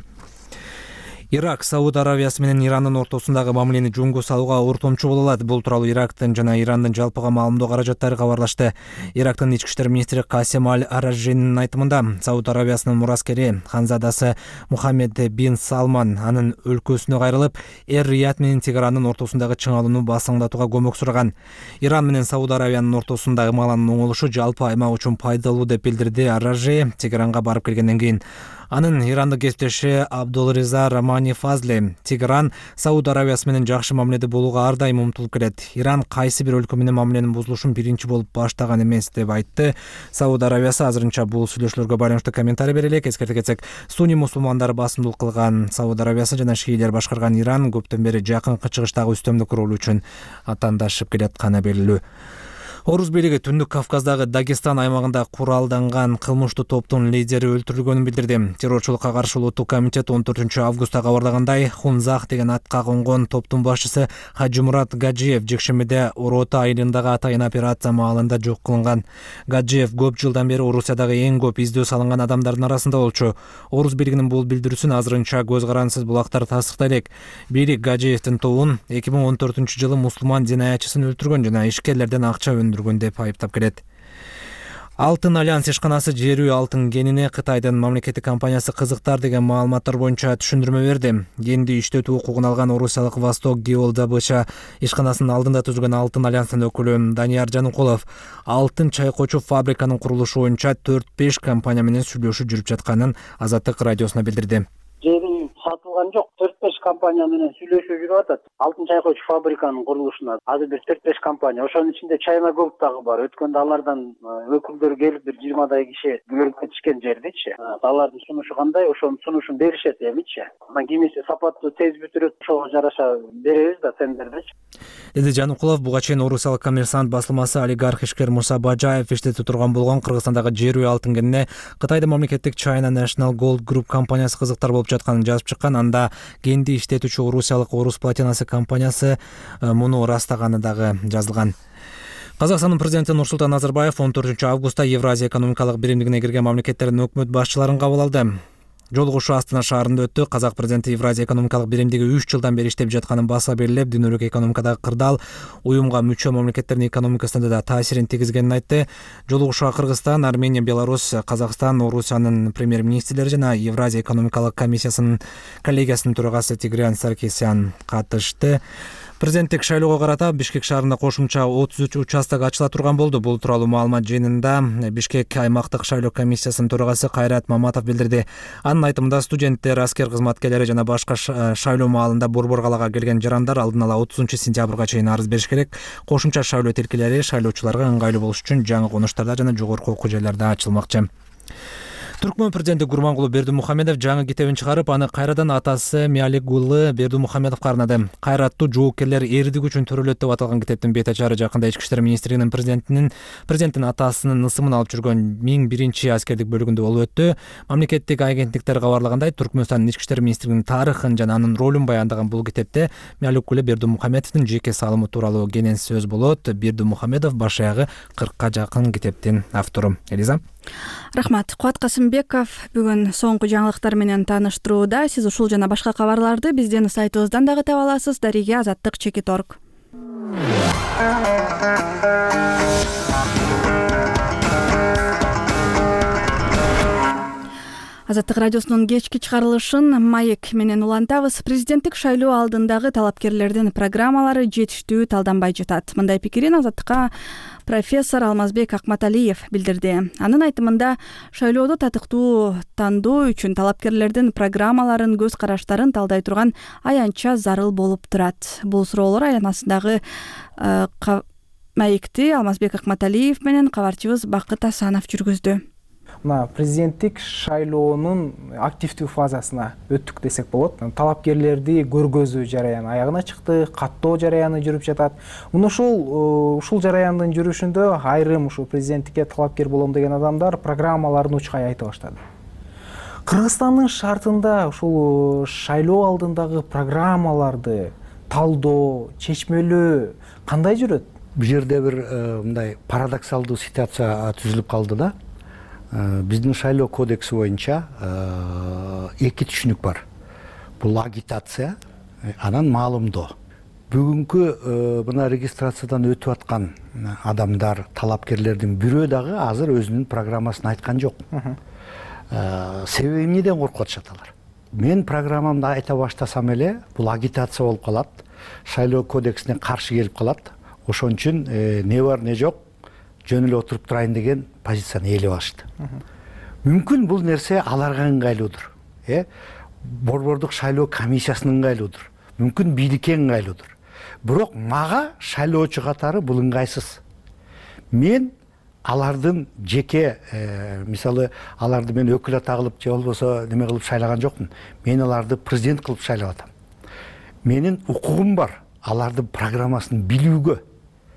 Ирак Сауд Аравиясы менен Ирандын ортосундагы мамилени жөнгө салууга ортомчу боло алат. Бул тууралуу Ирактын жана Ирандын жалпыга маалымдоо каражаттары кабарлашты. Ирактын ички иштер министри Касим Аль-Аражжинин айтымында Сауд Аравиясынын мураскери ханзадасы Мухаммед бин Салман анын өлкөсүнө кайрылып, Эр-Рияд менен Тегерандын ортосундагы чыңалууну басаңдатууга көмөк сураган. Иран менен Сауд Аравиянын ортосундагы маланын оңолушу жалпы аймак үчүн пайдалуу деп билдирди Аражжи Тегеранга барып келгенден кийин. Анын ирандык кесиптеши Абдулриза Рамани Фазли Тегеран Сауд Аравиясы менен жакшы мамиледе болууга ар дайым умтулуп келет. Иран кайсы бир өлкө менен мамиленин бузулушун биринчи болуп баштаган эмес деп айтты. Сауд Аравиясы азырынча бул сүйлөшүүлөргө байланыштуу комментарий бере элек. Эскерте кетсек, сунни мусулмандар басымдуулук кылган Сауд Аравиясы жана шиилер башкарган Иран көптөн бери жакынкы чыгыштагы үстөмдүк ролу үчүн атаандашып келатканы белгилүү. Орус бийлиги Түндүк Кавказдагы Дагестан аймагында куралданган кылмыштуу топтун лидери өлтүрүлгөнүн билдирди. Террорчулукка каршы улуттук комитет 14 августта кабарлагандай, Хунзах деген атка конгон топтун башчысы Хаджимурат Гаджиев жекшембиде Орота айылындагы атайын операция маалында жок кылынган. Гаджиев көп жылдан бери Орусиядагы эң көп издөө салынган адамдардын арасында болчу. Орус бийлигинин бул билдирүүсүн азырынча көз карансыз булактар тастыктай элек. Бийлик Гаджиевдин тобун 2014 жылы мусулман динаятчысын өлтүргөн жана ишкерлерден акча өндүргөн деп айыптап келет. Алтын альянс ишканасы жерүү алтын кенине Кытайдын мамлекеттик компаниясы кызыктар деген маалыматтар боюнча түшүндүрмө берди. Кенди иштетүү укугун алган орусиялык Восток Геолдобыча ишканасынын алдында түзүлгөн алтын альянстын өкүлү Данияр Жаныкулов алтын чайкоочу фабриканын курулушу боюнча 4-5 компания менен сүйлөшүү жүрүп жатканын Азаттык радиосуна билдирди. Жери сатылган жок, 4-5 компания менен сүйлөшүү жүрүп атат. Алтын чайкоочу фабриканын курулушуна азыр бир 4-5 компания, ошонун ичинде China Gold дагы бар. Өткөндө алардан өкүлдөр келип бир 20дай киши көрүп кетишкен жердичи. Алардын сунушу кандай, ошонун сунушун беришет эмичи. Анан кимиси сапаттуу тез бүтүрөт, ошого жараша беребиз да тендердечи. Деди Жаныкулов. Буга чейин орусиялык Коммерсант басылмасы олигарх ишкер Муса Бажаев иштетип турган болгон Кыргызстандагы жерүү алтын кенине Кытайдын мамлекеттик China National Gold Group компаниясы кызыктар болуп жатканын жазып чыккан. Анда кенди иштетүүчү орусиялык Орус Платинасы компаниясы муну ырастаганы дагы жазылган. Казакстандын президенти Нурсултан Назарбаев 14 августта Евразия экономикалык биримдигине кирген мамлекеттердин өкмөт башчыларын кабыл алды. Жолугушуу Астана шаарында өттү. Казак президенти Евразия экономикалык биримдиги 3 жылдан бери иштеп жатканын баса белгилеп, дүйнөлүк экономикадагы кырдаал уюмга мүчө мамлекеттердин экономикасына да таасирин тийгизгенин айтты. Жолугушууга Кыргызстан, Армения, Беларусь, Казакстан, Орусиянын премьер-министрлери жана Евразия экономикалык комиссиясынын коллегиясынын төрагасы Тигран Саркисян катышты. Президенттик шайлоого карата Бишкек шаарында кошумча 33 участок ачыла турган болду. Бул тууралуу маалымат жыйынында Бишкек аймактык шайлоо комиссиясынын төрагасы Кайрат Маматов билдирди. Анын айтымында студенттер, аскер кызматкерлери жана башка шайлоо маалында борбор калаага келген жарандар алдын ала 30 сентябрга чейин арыз бериш керек. Кошумча шайлоо тилкелери шайлоочуларга ыңгайлуу болуш үчүн жаңы конуштарда жана жогорку окуу жайларда ачылмакчы. Түркмөн президенти Гурмангулу Бердимухамедов жаңы китебин чыгарып, аны кайрадан атасы Миаликгулы Бердимухамедовго арнады. Кайраттуу жоокерлер эрдик үчүн төрөлөт деп аталган китептин бет ачары жакында Ички иштер министрлигинин президенттин атасынын ысымын алып жүргөн 1001 аскердик бөлүгүндө болуп өттү. Мамлекеттик агенттиктер кабарлагандай, Түркмөнстандын Ички иштер министрлигинин тарыхын жана анын ролун баяндаган бул китепте Миаликгулы Бердимухамедовдун жеке салымы тууралуу кенен сөз болот. Бердимухамедов баш аягы 40ка жакын китептин автору. Элиза. Рахмат. Куат Касымбеков бүгүн соңку жаңылыктар менен тааныштырууда. Сиз ушул жана башка кабарларды биздин сайтыбыздан дагы таба аласыз. Дарига Азаттык.org. Азаттык радиосунун кечки чыгарылышын маек менен улантабыз. Президенттик шайлоо алдындагы талапкерлердин программалары жетиштүү талданбай жатат. Мындай пикирин Азаттыкка профессор Алмазбек Акматалиев билдирди. Анын айтымында, шайлоодо татыктуу тандоо үчүн талапкерлердин программаларын, көз караштарын талдай турган аянтча зарыл болуп турат. Бул суроолор айланасындагы маекти Алмазбек Акматалиев менен кабарчыбыз Бакыт Асанов жүргүздү. Мына президенттик шайлоонун активдүү фазасына өттүк десек болот. Талапкерлерди көргөзүү жараяны аягына чыкты, каттоо жараяны жүрүп жатат. Мына ушул жараяндын жүрүшүндө айрым ушул президенттикке талапкер болом деген адамдар программаларын учкай айта баштады. Кыргызстандын шартында ушул шайлоо алдындагы программаларды талдоо, чечмелөө кандай жүрөт? Бул жерде бир мындай парадоксалдуу ситуация түзүлүп калды да. Биздин шайлоо кодекси боюнча эки түшүнүк бар. Бул агитация, анан маалымдоо. Бүгүнкү мына регистрациядан өтүп аткан адамдар, талапкерлердин бирөө дагы азыр өзүнүн программасын айткан жок. Себеби эмнеден коркуп атышат алар? Мен программамды айта баштасам эле, бул агитация болуп калат, шайлоо кодексине каршы келип калат. Ошон үчүн не бар, не жок, жөн эле отуруп турайын деген позицияны ээлеп алышты. Мүмкүн бул нерсе аларга ыңгайлуудур. Борбордук шайлоо комиссиясына ыңгайлуудур. Мүмкүн бийликке ыңгайлуудур. Бирок мага шайлоочу катары бул ыңгайсыз. Мен алардын жеке, мисалы, аларды мен өкүл ата кылып же болбосо неме кылып шайлаган жокмун. Мен аларды президент кылып шайлап атам. Менин укугум бар алардын программасын билүүгө.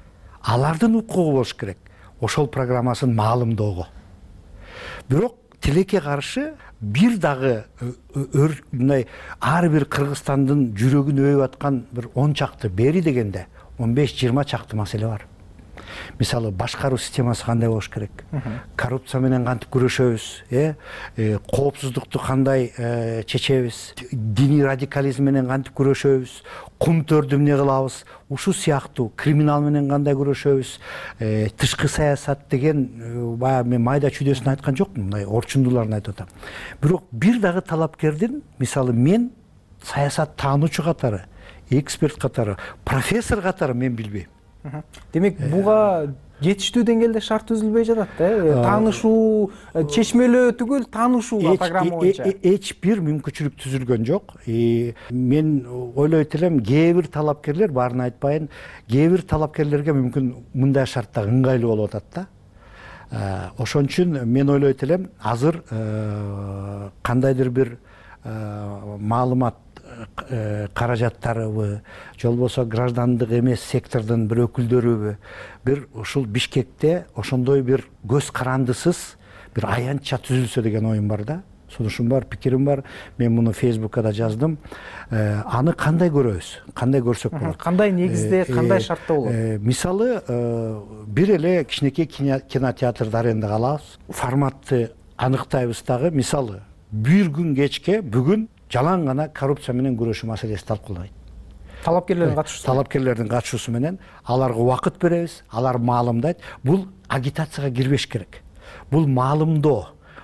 алардын укугу болуш керек ошол программасын маалымдоого. Бирок тилекке каршы бир дагы мындай ар бир Кыргызстандын жүрөгүн өйүп аткан бир 10 чакты бери дегенде 15-20 чакты маселе бар. Мисалы башкаруу системасы кандай болуш керек, коррупция менен кантип күрөшөбүз, коопсуздукту кандай чечебиз, диний радикализм менен кантип күрөшөбүз, кум төрдү эмне кылабыз, ушул сыяктуу криминал менен кандай күрөшөбүз, тышкы саясат деген баягы мен майда чүйдөсүн айткан жокмун, мындай орчундууларын айтып атам. Бирок бир дагы талапкердин, мисалы мен саясат таануучу катары, эксперт катары, профессор катары мен билбейм. Демек буга жетиштүү деңгээлде шарт түзүлбөй жатат да. Таанышуу, чечмелөө түгүл, таанышууга программа боюнча эч бир мүмкүнчүлүк түзүлгөн жок. Мен ойлойт элем, кээ бир талапкерлер, баарын айтпайын, кээ бир талапкерлерге мүмкүн мындай шартта ыңгайлуу болуп атат да. Ошон үчүн мен ойлойт элем, азыр кандайдыр бир маалымат каражаттарыбы, же болбосо граждандык эмес сектордун бир өкүлдөрүбү бир ушул Бишкекте ошондой бир көз карандысыз бир аянтча түзүлсө деген оюм бар да. Сунушум бар, пикирим бар. Мен муну Фейсбукка да жаздым. Аны кандай көрөбүз? Кандай көрсөк болот? Кандай негизде, кандай шартта болот? Мисалы, бир эле кичинекей кинотеатрды арендага алабыз. Форматты аныктайбыз дагы. Мисалы, бир күн кечке бүгүн жалаң гана коррупция менен күрөшүү маселеси талкууланат. Талапкерлердин катышуусу менен аларга убакыт беребиз, алар маалымдайт. Бул агитацияга кирбеш керек. Бул маалымдоо,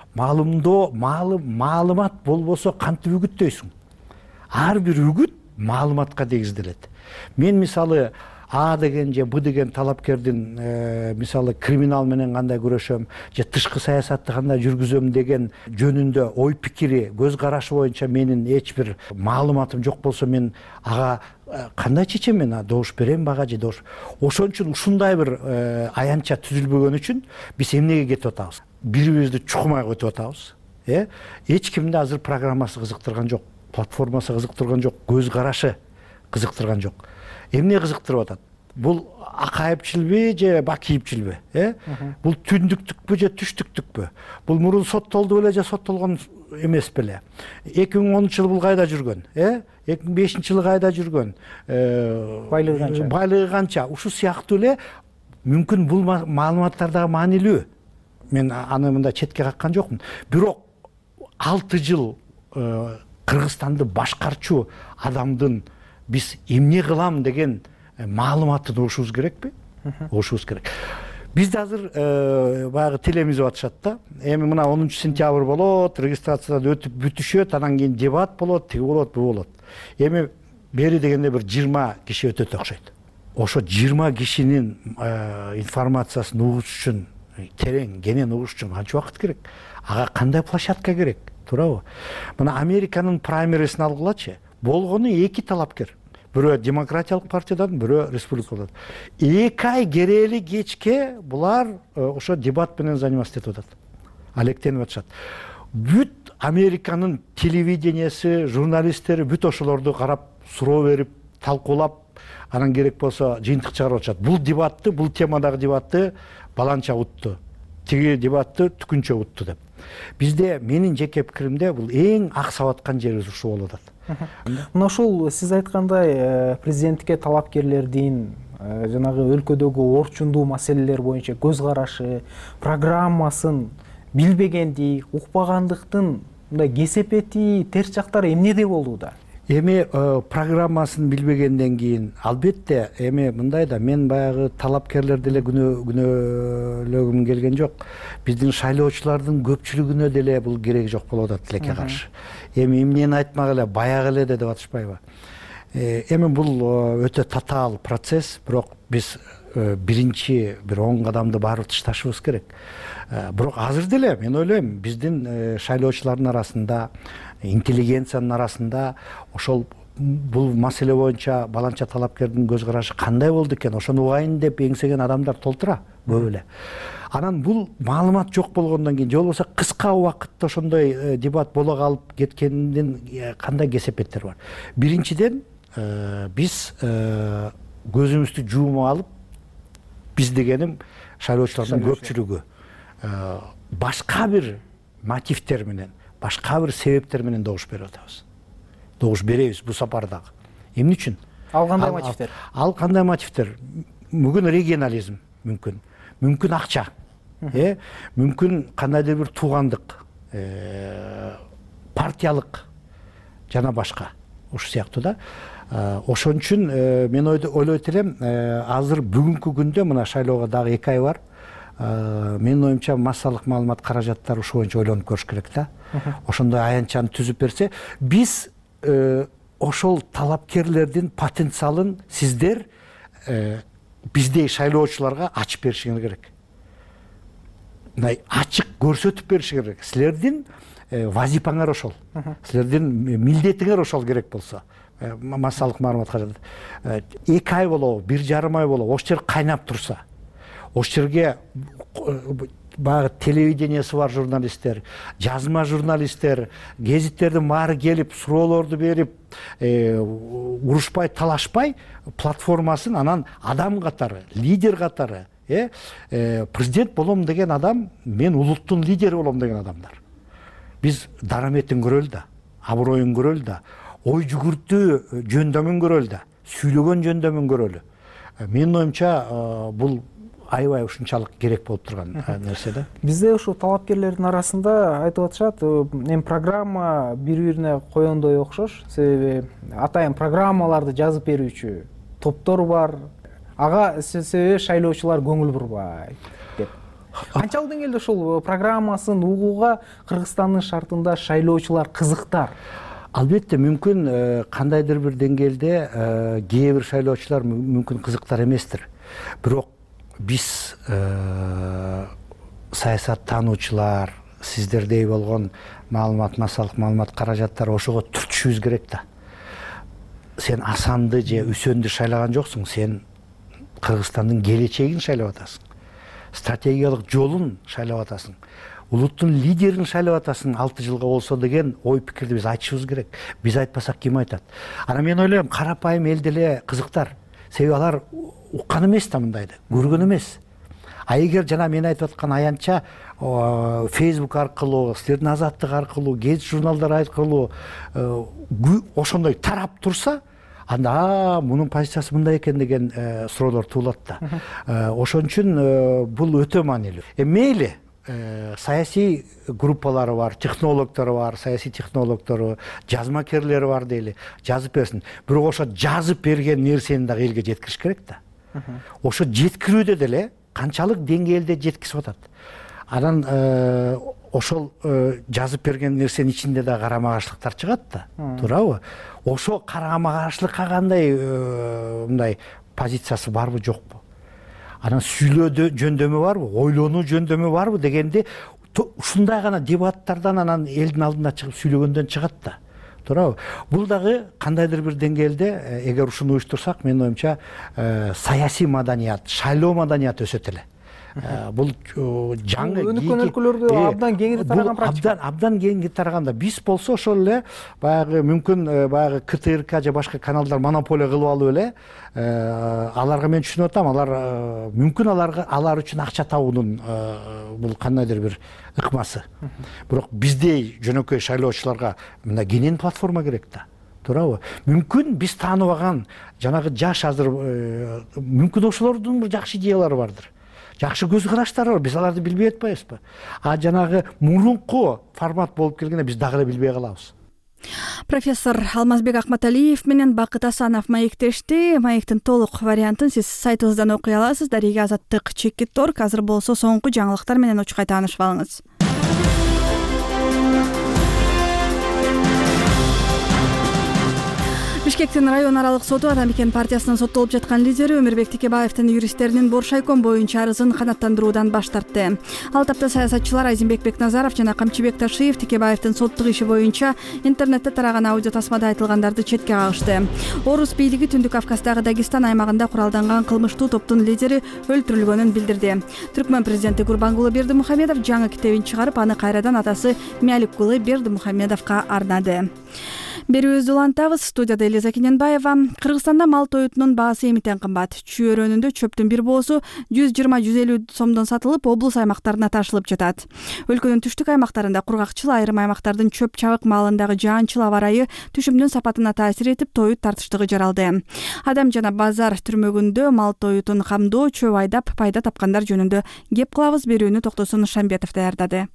маалымат болбосо кантип үгүттөйсүң? Ар бир үгүт маалыматка негизделет. Мен мисалы А деген же Б деген талапкердин мисалы криминал менен кандай күрөшөм, же тышкы саясатты кандай жүргүзөм деген жөнүндө ой пикири, көз карашы боюнча менин эч бир маалыматым жок болсо, мен ага кандай чечем, мен добуш берем бага же добуш. Ошон үчүн ушундай бир аянтча түзүлбөгөн үчүн биз эмнеге кетип атабыз? Бирибизди чукумай өтүп атабыз. Эч кимди азыр программасы кызыктырган жок, платформасы кызыктырган жок, көз карашы кызыктырган жок. Эмне кызыктырып атат? Бул акайыпчылбы же бакийипчилби? Бул түндүктүкпү же түштүктүкпү? Бул мурун соттолду беле же соттолгон эмес беле? 2010-жылы бул кайда жүргөн? 2005-жылы кайда жүргөн? Байлыгы канча? Ушул сыяктуу эле мүмкүн бул маалыматтар дагы маанилүү. Мен аны мындай четке каккан жокмун. Бирок 6 жыл Кыргызстанды башкарчу адамдын биз эмне кылам деген маалыматын угушубуз керекпи? Угушубуз керек. Бизде азыр баягы телемизип атышат да. Эми мына 10-сентябрь болот, регистрациядан өтүп бүтүшөт, анан кийин дебат болот, тиги болот, бу болот. Эми бери дегенде бир 20 киши өтөт окшойт. Ошо 20 кишинин информациясын угуш үчүн, терең, кенен угуш үчүн канча убакыт керек? Ага кандай площадка керек? Туурабы? Мына Американын праймерисин алгылачы. Болгону 2 талапкер. Бирөө демократиялык партиядан, бирөө республикалык. 2 ай керели кечке булар ошо дебат менен заниматься этип атат. Алектенип атышат. Бүт Американын телевидениясы, журналисттери бүт ошолорду карап, суроо берип, талкуулап, анан керек болсо жыйынтык чыгарып атышат. Бул дебатты, бул темадагы дебатты баланча утту. Тиги дебатты түкүнчө утту деп. Бизде менин жеке пикиримде бул эң ак сабаткан жерибиз ушул болуп атат. Мына ушул сиз айткандай президенттикке талапкерлердин жанагы өлкөдөгү орчундуу маселелер боюнча көз карашы, программасын билбегендик, укпагандыктын мындай кесепети, терс жактары эмнеде болууда? Эми программасын билбегенден кийин албетте эми мындай да, мен баягы талапкерлерди деле күнөөлөгүм келген жок. Биздин шайлоочулардын көпчүлүгүнө деле бул кереги жок болуп атат тилекке каршы. Эми эмнени айтмак эле, баягы эле деп атышпайбы? Эми бул өтө татаал процесс, бирок биз биринчи бир 10 кадамды барып ташташыбыз керек. Бирок азыр деле мен ойлойм, биздин шайлоочулардын арасында, интеллигенциянын арасында ошол бул маселе боюнча баланча талапкердин көз карашы кандай болду экен, ошону угайын деп эңсеген адамдар толтура көп эле. Анан бул маалымат жок болгондон кийин, же болбосо кыска убакытта ошондой дебат боло калып кеткендин кандай кесепеттер бар? Биринчиден биз көзүбүздү жуумуп алып биз дегеним шайлоочулардын көпчүлүгү башка бир мотивдер менен, башка бир себептер менен добуш берип атабыз. Добуш беребиз бул сапардагы. Эмне үчүн? Ал кандай мотивдер? Ал кандай мотивдер? Мүмкүн регионализм, мүмкүн акча, мүмкүн кандайдыр бир туугандык, партиялык жана башка. Ошол сыяктуу да. Ошон үчүн мен ойлойт элем, азыр бүгүнкү күндө мына шайлоого дагы 2 ай бар. Менин оюмча массалык маалымат каражаттары ошол боюнча ойлонуп көрүш керек да. Ошондой аянтчаны түзүп берсе, биз ошол талапкерлердин потенциалын сиздер биздей шайлоочуларга ачып беришиңер керек. Мындай ачык көрсөтүп беришиңер керек. Силердин вазипаңар ошол. Силердин милдетиңер ошол керек болсо. Массалык маалымат каражаты 2 ай болобу, 1,5 ай болобу, ошол жер кайнап турса, ошол жерге баягы телевидениясы бар журналисттер, жазма журналисттер, гезиттердин баары келип, суроолорду берип, урушпай, талашпай, платформасын анан адам катары, лидер катары, президент болом деген адам, мен улуттун лидери болом деген адамдар. Биз дараметин көрөлү да, аброюн көрөлү да, ой жүгүртүү жөндөмүн көрөлү да, сүйлөгөн жөндөмүн көрөлү. Менин оюмча бул аябай ушунчалык керек болуп турган нерсе да. Бизде ушул талапкерлердин арасында айтып атышат, программа бири-бирине коёндой окшош. Себеби атайын программаларды жазып берүүчү топтор бар. Ага себеби шайлоочулар көңүл бурбай деп. Канчалык деңгээлде ушул программасын угууга Кыргызстандын шартында шайлоочулар кызыктар? Албетте, мүмкүн кандайдыр бир деңгээлде кээ бир шайлоочулар мүмкүн кызыктар эместир. Бирок биз саясаттануучулар, сиздердей болгон массалык маалымат каражаттары ошого түртүшүбүз керек да. Сен Асанды же Үсөндү шайлаган жоксуң, сен Кыргызстандын келечегин шайлап атасың. Стратегиялык жолун шайлап атасың. Улуттун лидерин шайлап атасың 6 жылга болсо деген ой пикирди биз айтышыбыз керек. Биз айтпасак ким айтат? Ана мен ойлойм, карапайым эл деле кызыктар. Себеби алар уккан эмес да мындайды, көргөн эмес. А эгер жана мен айтып аткан аянтча Facebook аркылуу, силердин Азаттык аркылуу, гезит журналдар аркылуу ошондой тарап турса, анда мунун позициясы мындай экен деген суроолор туулат да. Ошон үчүн бул өтө маанилүү. Мейли саясий группалары бар, технологдору бар, саясий технологдору, жазмакерлери бар дейли, жазып берсин. Бирок ошо жазып берген нерсени дагы элге жеткириш керек да. Ошо жеткирүүдө деле канчалык деңгээлде жеткизип атат. Анан ошол жазып берген нерсенин ичинде да карама каршылыктар чыгат да, туурабы? Ошо карама каршылыкка кандай мындай позициясы барбы, жокпу? Анан сүйлөө жөндөмү барбы, ойлонуу жөндөмү барбы дегенде ушундай гана дебаттардан анан элдин алдына чыгып сүйлөгөндөн чыгат да. Туурабы? Бул дагы кандайдыр бир деңгээлде, эгер ушуну уюштурсак, менин оюмча, саясий маданият, шайлоо маданияты өсөт эле. Бул жаңы өнүккөн өлкөлөрдө абдан кеңири тараган практика. Абдан кеңири тараганда биз болсо ошол эле баягы мүмкүн баягы КТРК же башка каналдар монополия кылып алып эле аларга мен түшүнүп атам, алар мүмкүн алар үчүн акча табуунун бул кандайдыр бир ыкмасы. Бирок биздей жөнөкөй шайлоочуларга мындай кенен платформа керек да. Туурабы? Мүмкүн биз тааныбаган жанагы жаш азыр мүмкүн ошолордун бир жакшы идеялары бардыр. Жакшы көз караштары бар, биз аларды билбей атпайбызбы? А жанагы мурунку формат болуп келгенде биз дагы эле билбей калабыз. Профессор Алмазбек Акматалиев менен Бакыт Асанов маектешти. Маектин толук вариантын сиз сайтыбыздан окуй аласыз. Дарега Азаттык @org. Азыр болсо соңку жаңылыктар менен учкай таанышып алыңыз. Бишкектин район аралык соту Ата Мекен партиясынын соттолуп жаткан лидери Өмүрбек Текебаевдин юристтеринин Боршайком боюнча арызын канааттандыруудан баш тартты. Ал тапта саясатчылар Айзимбек Бекназаров жана Камчыбек Ташиев Текебаевдин соттук иши боюнча интернетте тараган аудио тасмада айтылгандарды четке кагышты. Орус бийлиги Түндүк Кавказдагы Дагестан аймагында куралданган кылмыштуу топтун лидери өлтүрүлгөнүн билдирди. Түркмөн президенти Гурбангулы Бердимухамедов жаңы китебин чыгарып, аны кайрадан атасы Мяликкулы Бердимухамедовго арнады. Берүүбүздү улантабыз. Студияда Элиза Кененбаева. Кыргызстанда мал тоютунун баасы эмитен кымбат. Чүй өрөөнүндө чөптүн бир боосу 120-150 сомдон сатылып, облус аймактарына ташылып жатат. Өлкөнүн түштүк аймактарында кургакчыл, айрым аймактардын чөп чабык маалындагы жаанчыл аба ырайы түшүмдүн сапатына таасир этип, тоют тартыштыгы жаралды. Адам жана базар түрмөгүндө мал тоютун камдоо, чөп айдап пайда тапкандар жөнүндө кеп кылабыз. Берүүнү Токтосун Шамбетов даярдады.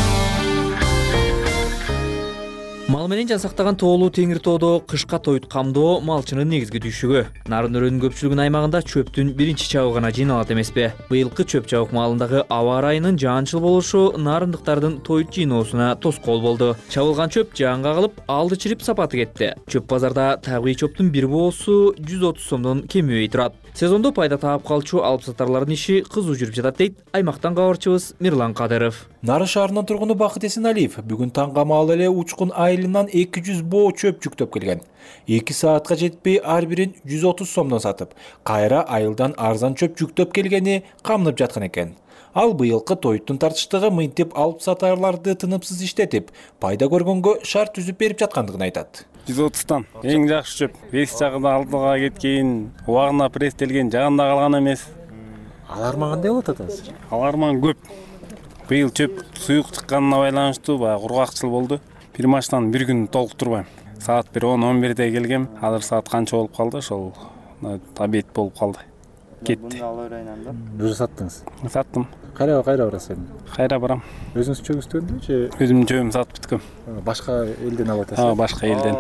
Мал менен жасактаган тоолуу теңир тоодо кышка тоют камдоо малчынын негизги түйшүгү. Нарын өрөөнүн көпчүлүгүнүн аймагында чөптүн биринчи чабыгы гана жыйналат эмеспи? Быйылкы чөп чабык маалындагы аба ырайынын жаанчыл болушу нарындыктардын тоют жыйноосуна тоскоол болду. Чабылган чөп жаанга калып, алды чирип сапаты кетти. Чөп базарда табигый чөптүн бир боосу 130 сомдон кемибей турат. Сезондо пайда таап калчу алып сатарлардын иши кызуу жүрүп жатат дейт аймактан кабарчыбыз Мирлан Кадыров. Нарын шаарынын тургуну Бакыт Эсеналиев бүгүн таңга маал эле учкун айылынан 200 боо чөп жүктөп келген. 2 саатка жетпей ар бирин 130 сомдон сатып, кайра айылдан арзан чөп жүктөп келгени камнып жаткан экен. Ал быйылкы тоюттун тартыштыгы мынтип алып сатарларды тынымсыз иштетип, пайда көргөнгө шарт түзүп берип жаткандыгын айтат. 130тан эң жакшы чөп. Бес жагында алдыга кеткен, убагына пресстелген, жагында калган эмес. Алар кандай болот атасы? Алар көп. Быйыл чөп суюк чыкканына байланыштуу баягы кургакчыл болду. Бир машинаны бир күн толуктурбайм. Саат 10-11де келгем. Азыр саат канча болуп калды? Ошол обед болуп калды. Кетти. Өзү саттыңыз? Саттым. Кайра барасың? Кайра барам. Өзүңүз чөгүстөндү же? Өзүмдүн чөгүм сатып бүткөм. Башка элден алып атасыз? Башка элден.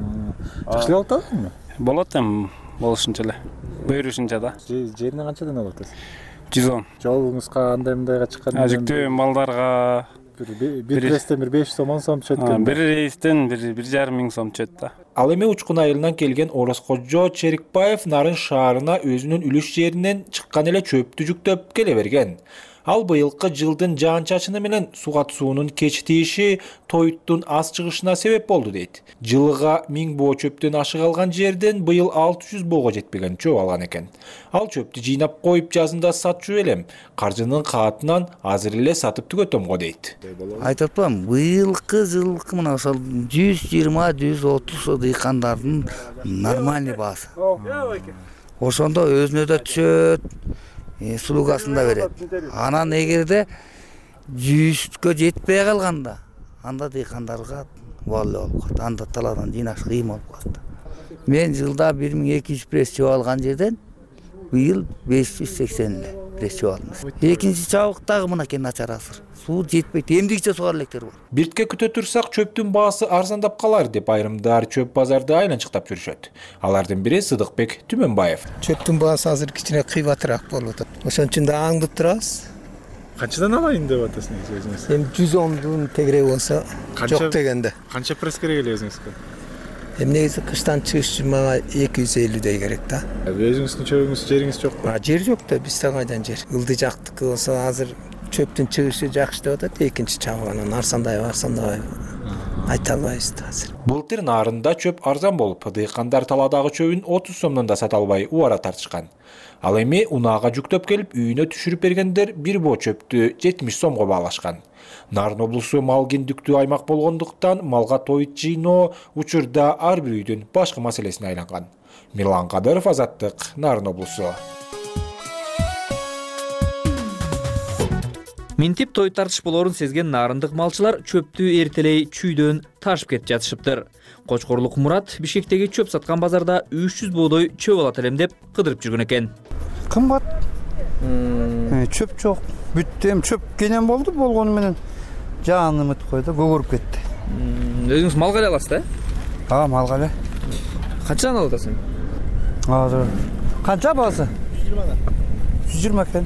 Жакшы алып атасызбы? Болот эми, болушунча эле. Буйрушунча да. Жерине канчадан алып атасыз? 110. Жолуңузга андай-мындайга чыккан? Жүктөө балдарга бир рейстен 500 сом 10 сом түшөт экен. Бир рейстен 1,5 миң сом түшөт да. Ал эми учкун айылынан келген Орозкожо Черикбаев Нарын шаарына өзүнүн үлүш жеринен чыккан эле чөптү жүктөп келе берген. Ал быйылкы жылдын жаан-чачыны менен сугат суунун кеч тийиши тоюттун аз чыгышына себеп болду дейт. Жылыга 1000 боо чөптөн ашык алган жерден быйыл 600 боого жетпеген чөп алган экен. Ал чөптү жыйнап коюп жазында сатчу элем. Каржынын каатынан азыр эле сатып түгөтөм го дейт. Айтып атпам, быйылкы жылкы мына ошол 120-130 дыйкандардын нормальный баасы. Ошондо өзүнө да түшөт, сулугасын да берет. Анан эгерде 100кө жетпей калганда, анда дыйкандарга баалуу болуп калат. Анда талаадан жыйнаш кыйын болуп калат. Мен жылда 1200 пресс чөп алган жерден быйыл 580 пресс чөп алдым. Экинчи чабыктагы мынакей начар азыр. Суу жетпейт, эмдигиче сугар электер бар. Биртке күтө турсак чөптүн баасы арзандап калар деп айрымдар чөп базарды айланчыктап жүрүшөт. Алардын бири Сыдыкбек Түмөнбаев. Чөптүн баасы азыр кичине кыйбатыраак болуп атат. Ошон үчүн да аңдып турабыз. Канчадан алайын деп атасыңыз өзүңүз? Эми 110дун тегерек болсо жок дегенде. Канча пресс керек эле өзүңүзгө? Эми негизи кыштан чыгыш үчүн мага 250дей керек да. Өзүңүздүн чөбүңүз жериңиз жокпу? Жер жок да, бизде кайдан жер. Ылды жактыкы болсо азыр чөптүн чыгышы жакшы деп атат. Экинчи чабыгынан арзандабай айта албайбыз да азыр. Былтыр Нарында чөп арзан болуп, дыйкандар таладагы чөбүн 30 сомдон да сата албай убара тартышкан. Ал эми унаага жүктөп келип, үйүнө түшүрүп бергендер бир боо чөптү 70 сомго баалашкан. Нарын облусу мал кендиктүү аймак болгондуктан малга тоют жыйноо учурда ар бир үйдүн башкы маселесине айланган. Мирлан Кадыров, Азаттык, Нарын облусу. Минтип тоют тартыш болорун сезген нарындык малчылар чөптү эртелей чүйдөн ташып кетип жатышыптыр. Кочкорлук Мурат Бишкектеги чөп саткан базарда 300 боодой чөп алат элем деп кыдырып жүргөн экен. Кымбат. Чөп жок. Бүттүм чөп кенен болгону менен жааны үмүт койду, көгөрүп кетти. Өзүңүз малга эле аласыз да? Малга эле. Канчадан алып атасың? Азыр канча баасы? 120 экен.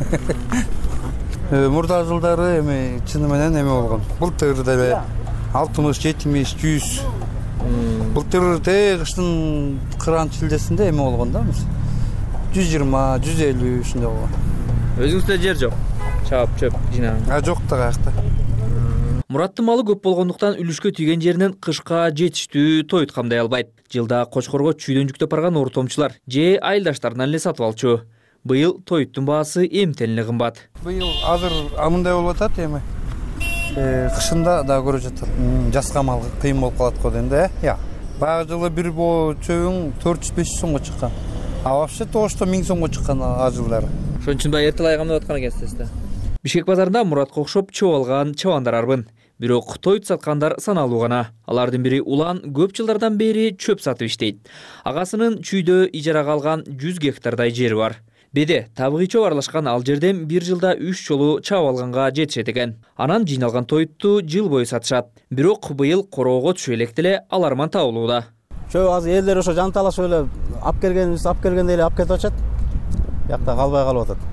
Мурда жылдары эми чыны менен эме болгон. Былтыр деле 60, 70, 100. Былтыр кыштын кыран чилдесинде эме болгон да. 120, 150 ушундай болгон. Өзүңүздө жер жок. Чаап чөп жыйнаган. Жок да каякта. Мураттын малы көп болгондуктан үлүшкө тийген жеринен кышка жетиштүү тоют камдай албайт. Жылда Кочкорго чүйдөн жүктөп барган ортомчулар же айылдаштарынан эле сатып алчу. Быйыл тоюттун баасы эмтен эле кымбат. Быйыл азыр мындай болуп атат эми. Кышында да көрүп жатат. Жаска мал кыйын болуп калат го дейм да. Баягы жылы бир боо чөбүң 400-500 сомго чыккан. А вообще тошто 1000 сомго чыккан а жылдары. Ошон үчүн баягы эртелей камдап аткан экенсиз да. Бишкек базарында Муратка окшоп чөп алган чабандар арбын. Бирок тоют саткандар саналуу гана. Алардын бири Улан көп жылдардан бери чөп сатып иштейт. Агасынын чүйдө ижарага алган 100 гектардай жери бар. Беде табыгый чөп аралашкан ал жерден бир жылда 3 жолу чабып алганга жетишет экен. Анан жыйналган тоютту жыл бою сатышат. Бирок быйыл короого түшө электе эле аларман табылууда. Чөп азыр элдер ошо жанталашып эле алып келгенде эле алып кетип атышат. Бияқта калбай калып атат.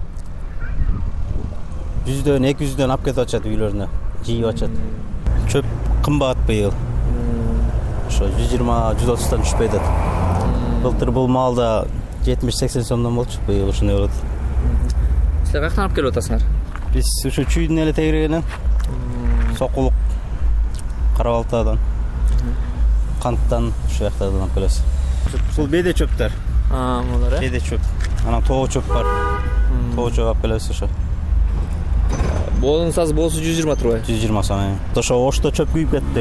100дөн 200дөн алып кетип атышат үйлөрүнө. Жийип атышат. Чөп кымбат быйыл. Ошо 120-130тан түшпөй атат. Былтыр бул маалда 70-80 сомдон болчу, быйыл ушуну болот. Силер каяктан алып келип атасыңар? Биз ушу чүйдүн эле тегерегинен. Сокулук, Карабалтадан, Канттан ушу жактардан алып келебиз. Бул беде чөптөр. Булар э? Беде чөп. Анан тоо чөп бар. Тоо чөп алып келебиз ошо. Боонун сазы боосу 120 турбайбы? 120 сом. Ошо ошто чөп күйүп кетиптир.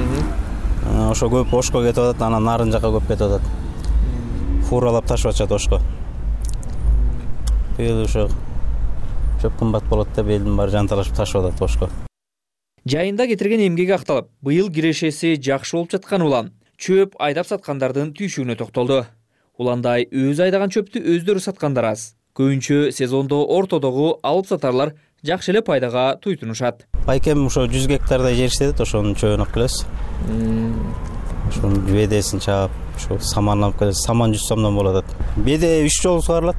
Ошо көп ошко кетип атат, анан нарын жака көп кетип атат. Фуралап ташып атышат ошко. Быйыл ошо чөп кымбат болот деп элдин баары жанталашып ташып атат ошко. Жайында кетирген эмгеги акталып, быйыл кирешеси жакшы болуп жаткан Улан чөп айдап саткандардын түйшүгүнө токтолду. Уландай өзү айдаган чөптү өздөрү саткандар аз. Көбүнчө сезондо ортодогу алып сатарлар жакшы эле пайдага туйтунушат. Байкем ошо 100 гектардай жер иштедит, ошонун чөбүн алып келебиз. Ошонун бедесин чаап, ошо саман алып келебиз. Саман 100 сомдон болот. Беде 3 жолу сугарылат.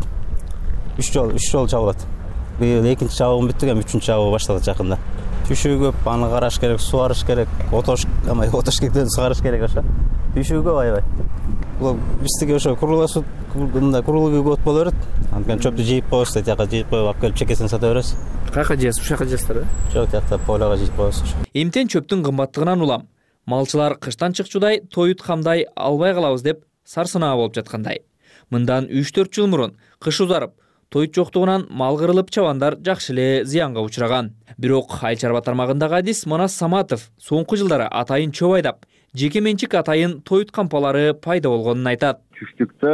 3 жол чабылат. Быйыл экинчи чабыгы бүттү, эми үчүнчү чабыгы башталат жакында. Түйшүгү көп, аны караш керек, сугарыш керек, отош кектен сугарыш керек ошо. Түйшүгү көп аябай. Бул биздики ошо круглосут, мындай круглый год боло берет. Анткени чөптү жыйып коебуз, тияка жыйып коюп алып келип чекесин сата беребиз. Каяка жыясыз? Ушака жыясыздар, Жок, тиякта поляга жыйып коебуз. Эмтен чөптүн кымбаттыгынан улам. Малчылар кыштан чыкчудай тоют камдай албай калабыз деп сарсынаа болуп жаткандай. Мындан 3-4 жыл мурун кыш узарып, тоют жоктугунан мал кырылып чабандар жакшы эле зыянга учураган. Бирок айыл чарба тармагындагы адис Манас Саматов соңку жылдары атайын чөп айдап, жеке менчик атайын тоют кампалары пайда болгонун айтат. Түштүктө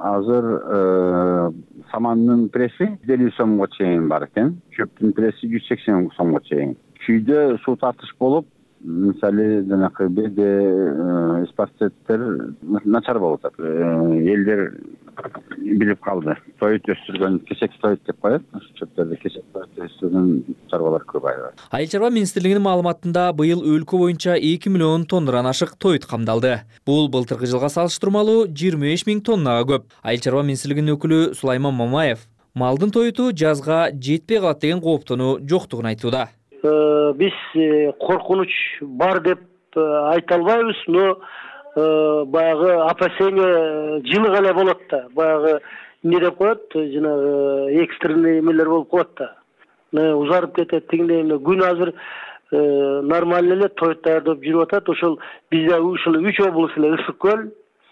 азыр самандын пресси 50 сомго чейин бар экен. Чөптүн пресси 180 сомго чейин. Чүйдө суу тартыш болуп, мисалы жанакы беде спасеттер начар болуп атат. Элдер билип калды. Тоют өстүргөн кесек тоют деп коет. Чөптөрдө кесек тоют өстүргөн чарбалар көп аябай. Айыл чарба министрлигинин маалыматында быйыл өлкө боюнча 2 миллион тоннадан ашык тоют камдалды. Бул былтыркы жылга салыштырмалуу 25 000 тоннага көп. Айыл чарба министрлигинин өкүлү Сулайман Мамаев малдын тоюту жазга жетпей калат деген кооптонуу жоктугун айтууда. Биз коркунуч бар деп айта албайбыз, но баягы опасение жылыга эле болот да. Баягы эмне деп коет, жанагы экстренный эмелер болуп коет да. Узарып кетет тигиндей. Күн азыр нормально эле тоют даярдап жүрүп атат. Ошол бизде ушул 3 область эле ысык көл,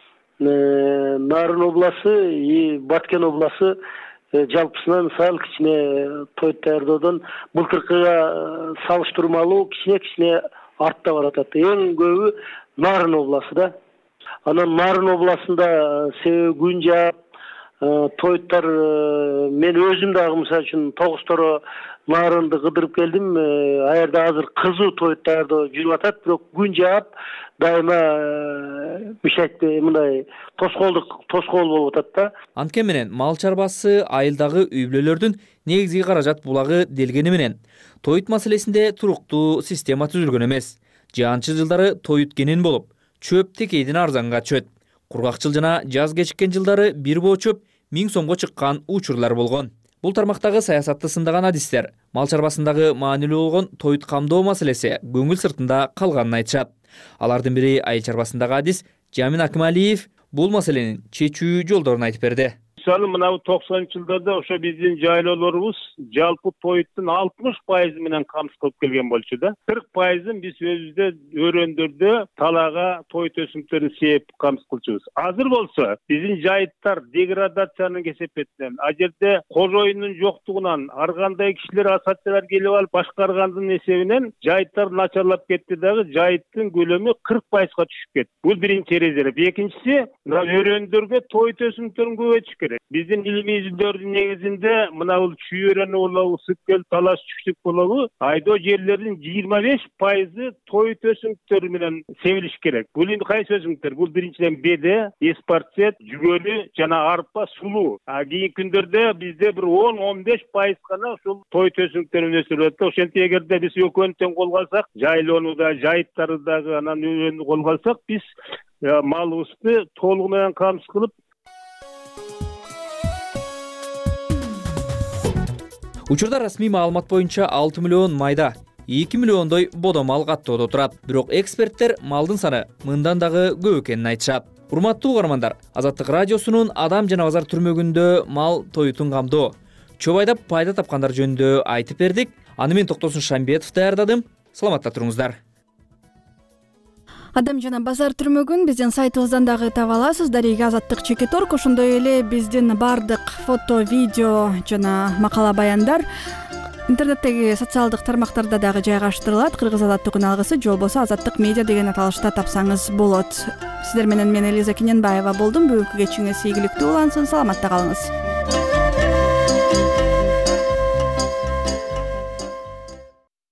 Нарын обласы и Баткен обласы жалпысынан сал кичине тоют даярдоодон былтыркыга салыштырмалуу кичине артта баратат. Эң көбү Нарын обласы да. Анан Нарын областында себеби күн жаап, тоюттар мен өзүм дагы мисалы үчүн тогузторо Нарынды кыдырып келдим. Аерде азыр кызуу тоют даярдоо жүрүп атат, бирок күн жаап дайыма мындай тоскоол болуп атат да. Анткени менен мал чарбасы айылдагы үй бүлөлөрдүн негизги каражат булагы делгени менен тоют маселесинде туруктуу система түзүлгөн эмес. Жаанчыл жылдары тоют кенен болуп, чөп текейден арзанга түшөт. Кургакчыл жана жаз кечиккен жылдары бир боо чөп 1000 сомго чыккан учурлар болгон. Бул тармактагы саясатты сындаган адистер мал чарбасындагы маанилүү болгон тоют камдоо маселеси көңүл сыртында калганын айтышат. Алардын бири айыл чарбасындагы адис Жамин Акималиев бул маселенин чечүү жолдорун айтып берди. мисалы мына 90-жылдарда ошо биздин жайлоолорубуз жалпы тоюттун 60% менен камсыз кылып келген болчу да. 40% биз өзүбүздө өрөөндөрдө талаага тоют өсүмдүктөрүн сээп камсыз кылчубуз. Азыр болсо биздин жайыттар деградациянын кесепетинен, а жерде кожоюндун жоктугунан ар кандай кишилер ассоциациялар келип алып башкаргандын эсебинен жайыттар начарлап кетти дагы, жайыттын көлөмү 40%га түшүп кетти. Бул биринчи эрежелеп. Экинчиси, мына өрөөндөргө тоют өсүмдүктөрүн көбөйтүш керек. Биздин илимий изилдөөрдүн негизинде мына бул чүйөрөнү болобу, сыккел, талаш, чүчтүк болобу, айдоо жерлердин 25% тоют өсүмдүктөрү менен себилиш керек. Бул эми кайсы өсүмдүктөр? Бул биринчиден беде, эспарцет, жүгөрү жана арпа, сулуу. Кийинки күндөрдө бизде бир 10-15% гана ушул тоют өсүмдүктөрү өсүрүлөт. Ошентип эгерде биз экөөнү тең колго алсак, жайлоону да, жайыттарды дагы анан өрөөнү колго алсак, биз малыбызды толугу менен камсыз кылып. Учурда расмий маалымат боюнча 6 миллион майда, 2 миллиондой бодо мал каттоодо турат. Бирок эксперттер малдын саны мындан дагы көп экенин айтышат. Урматтуу угармандар, Азаттык радиосунун Адам жана базар түрмөгүндө мал тоютун камдоо, чөп айдап пайда тапкандар жөнүндө айтып бердик. Аны мен Токтосун Шамбетов даярдадым. Саламатта туруңуздар. Адам жана базар түрмөгүн биздин сайтыбыздан дагы таба аласыз. Дарега Азаттык /. Ошондой эле биздин бардык фото, видео жана макала баяндар интернеттеги социалдык тармактарда дагы жайгаштырылат. Кыргыз Азаттыгын алгысы же болбосо Азаттык медиа деген аталышта тапсаңыз болот. Сиздер менен мен Элиза Кененбаева болдум. Бүгүнкү кечиңиз ийгиликтүү улансын. Саламатта калыңыз.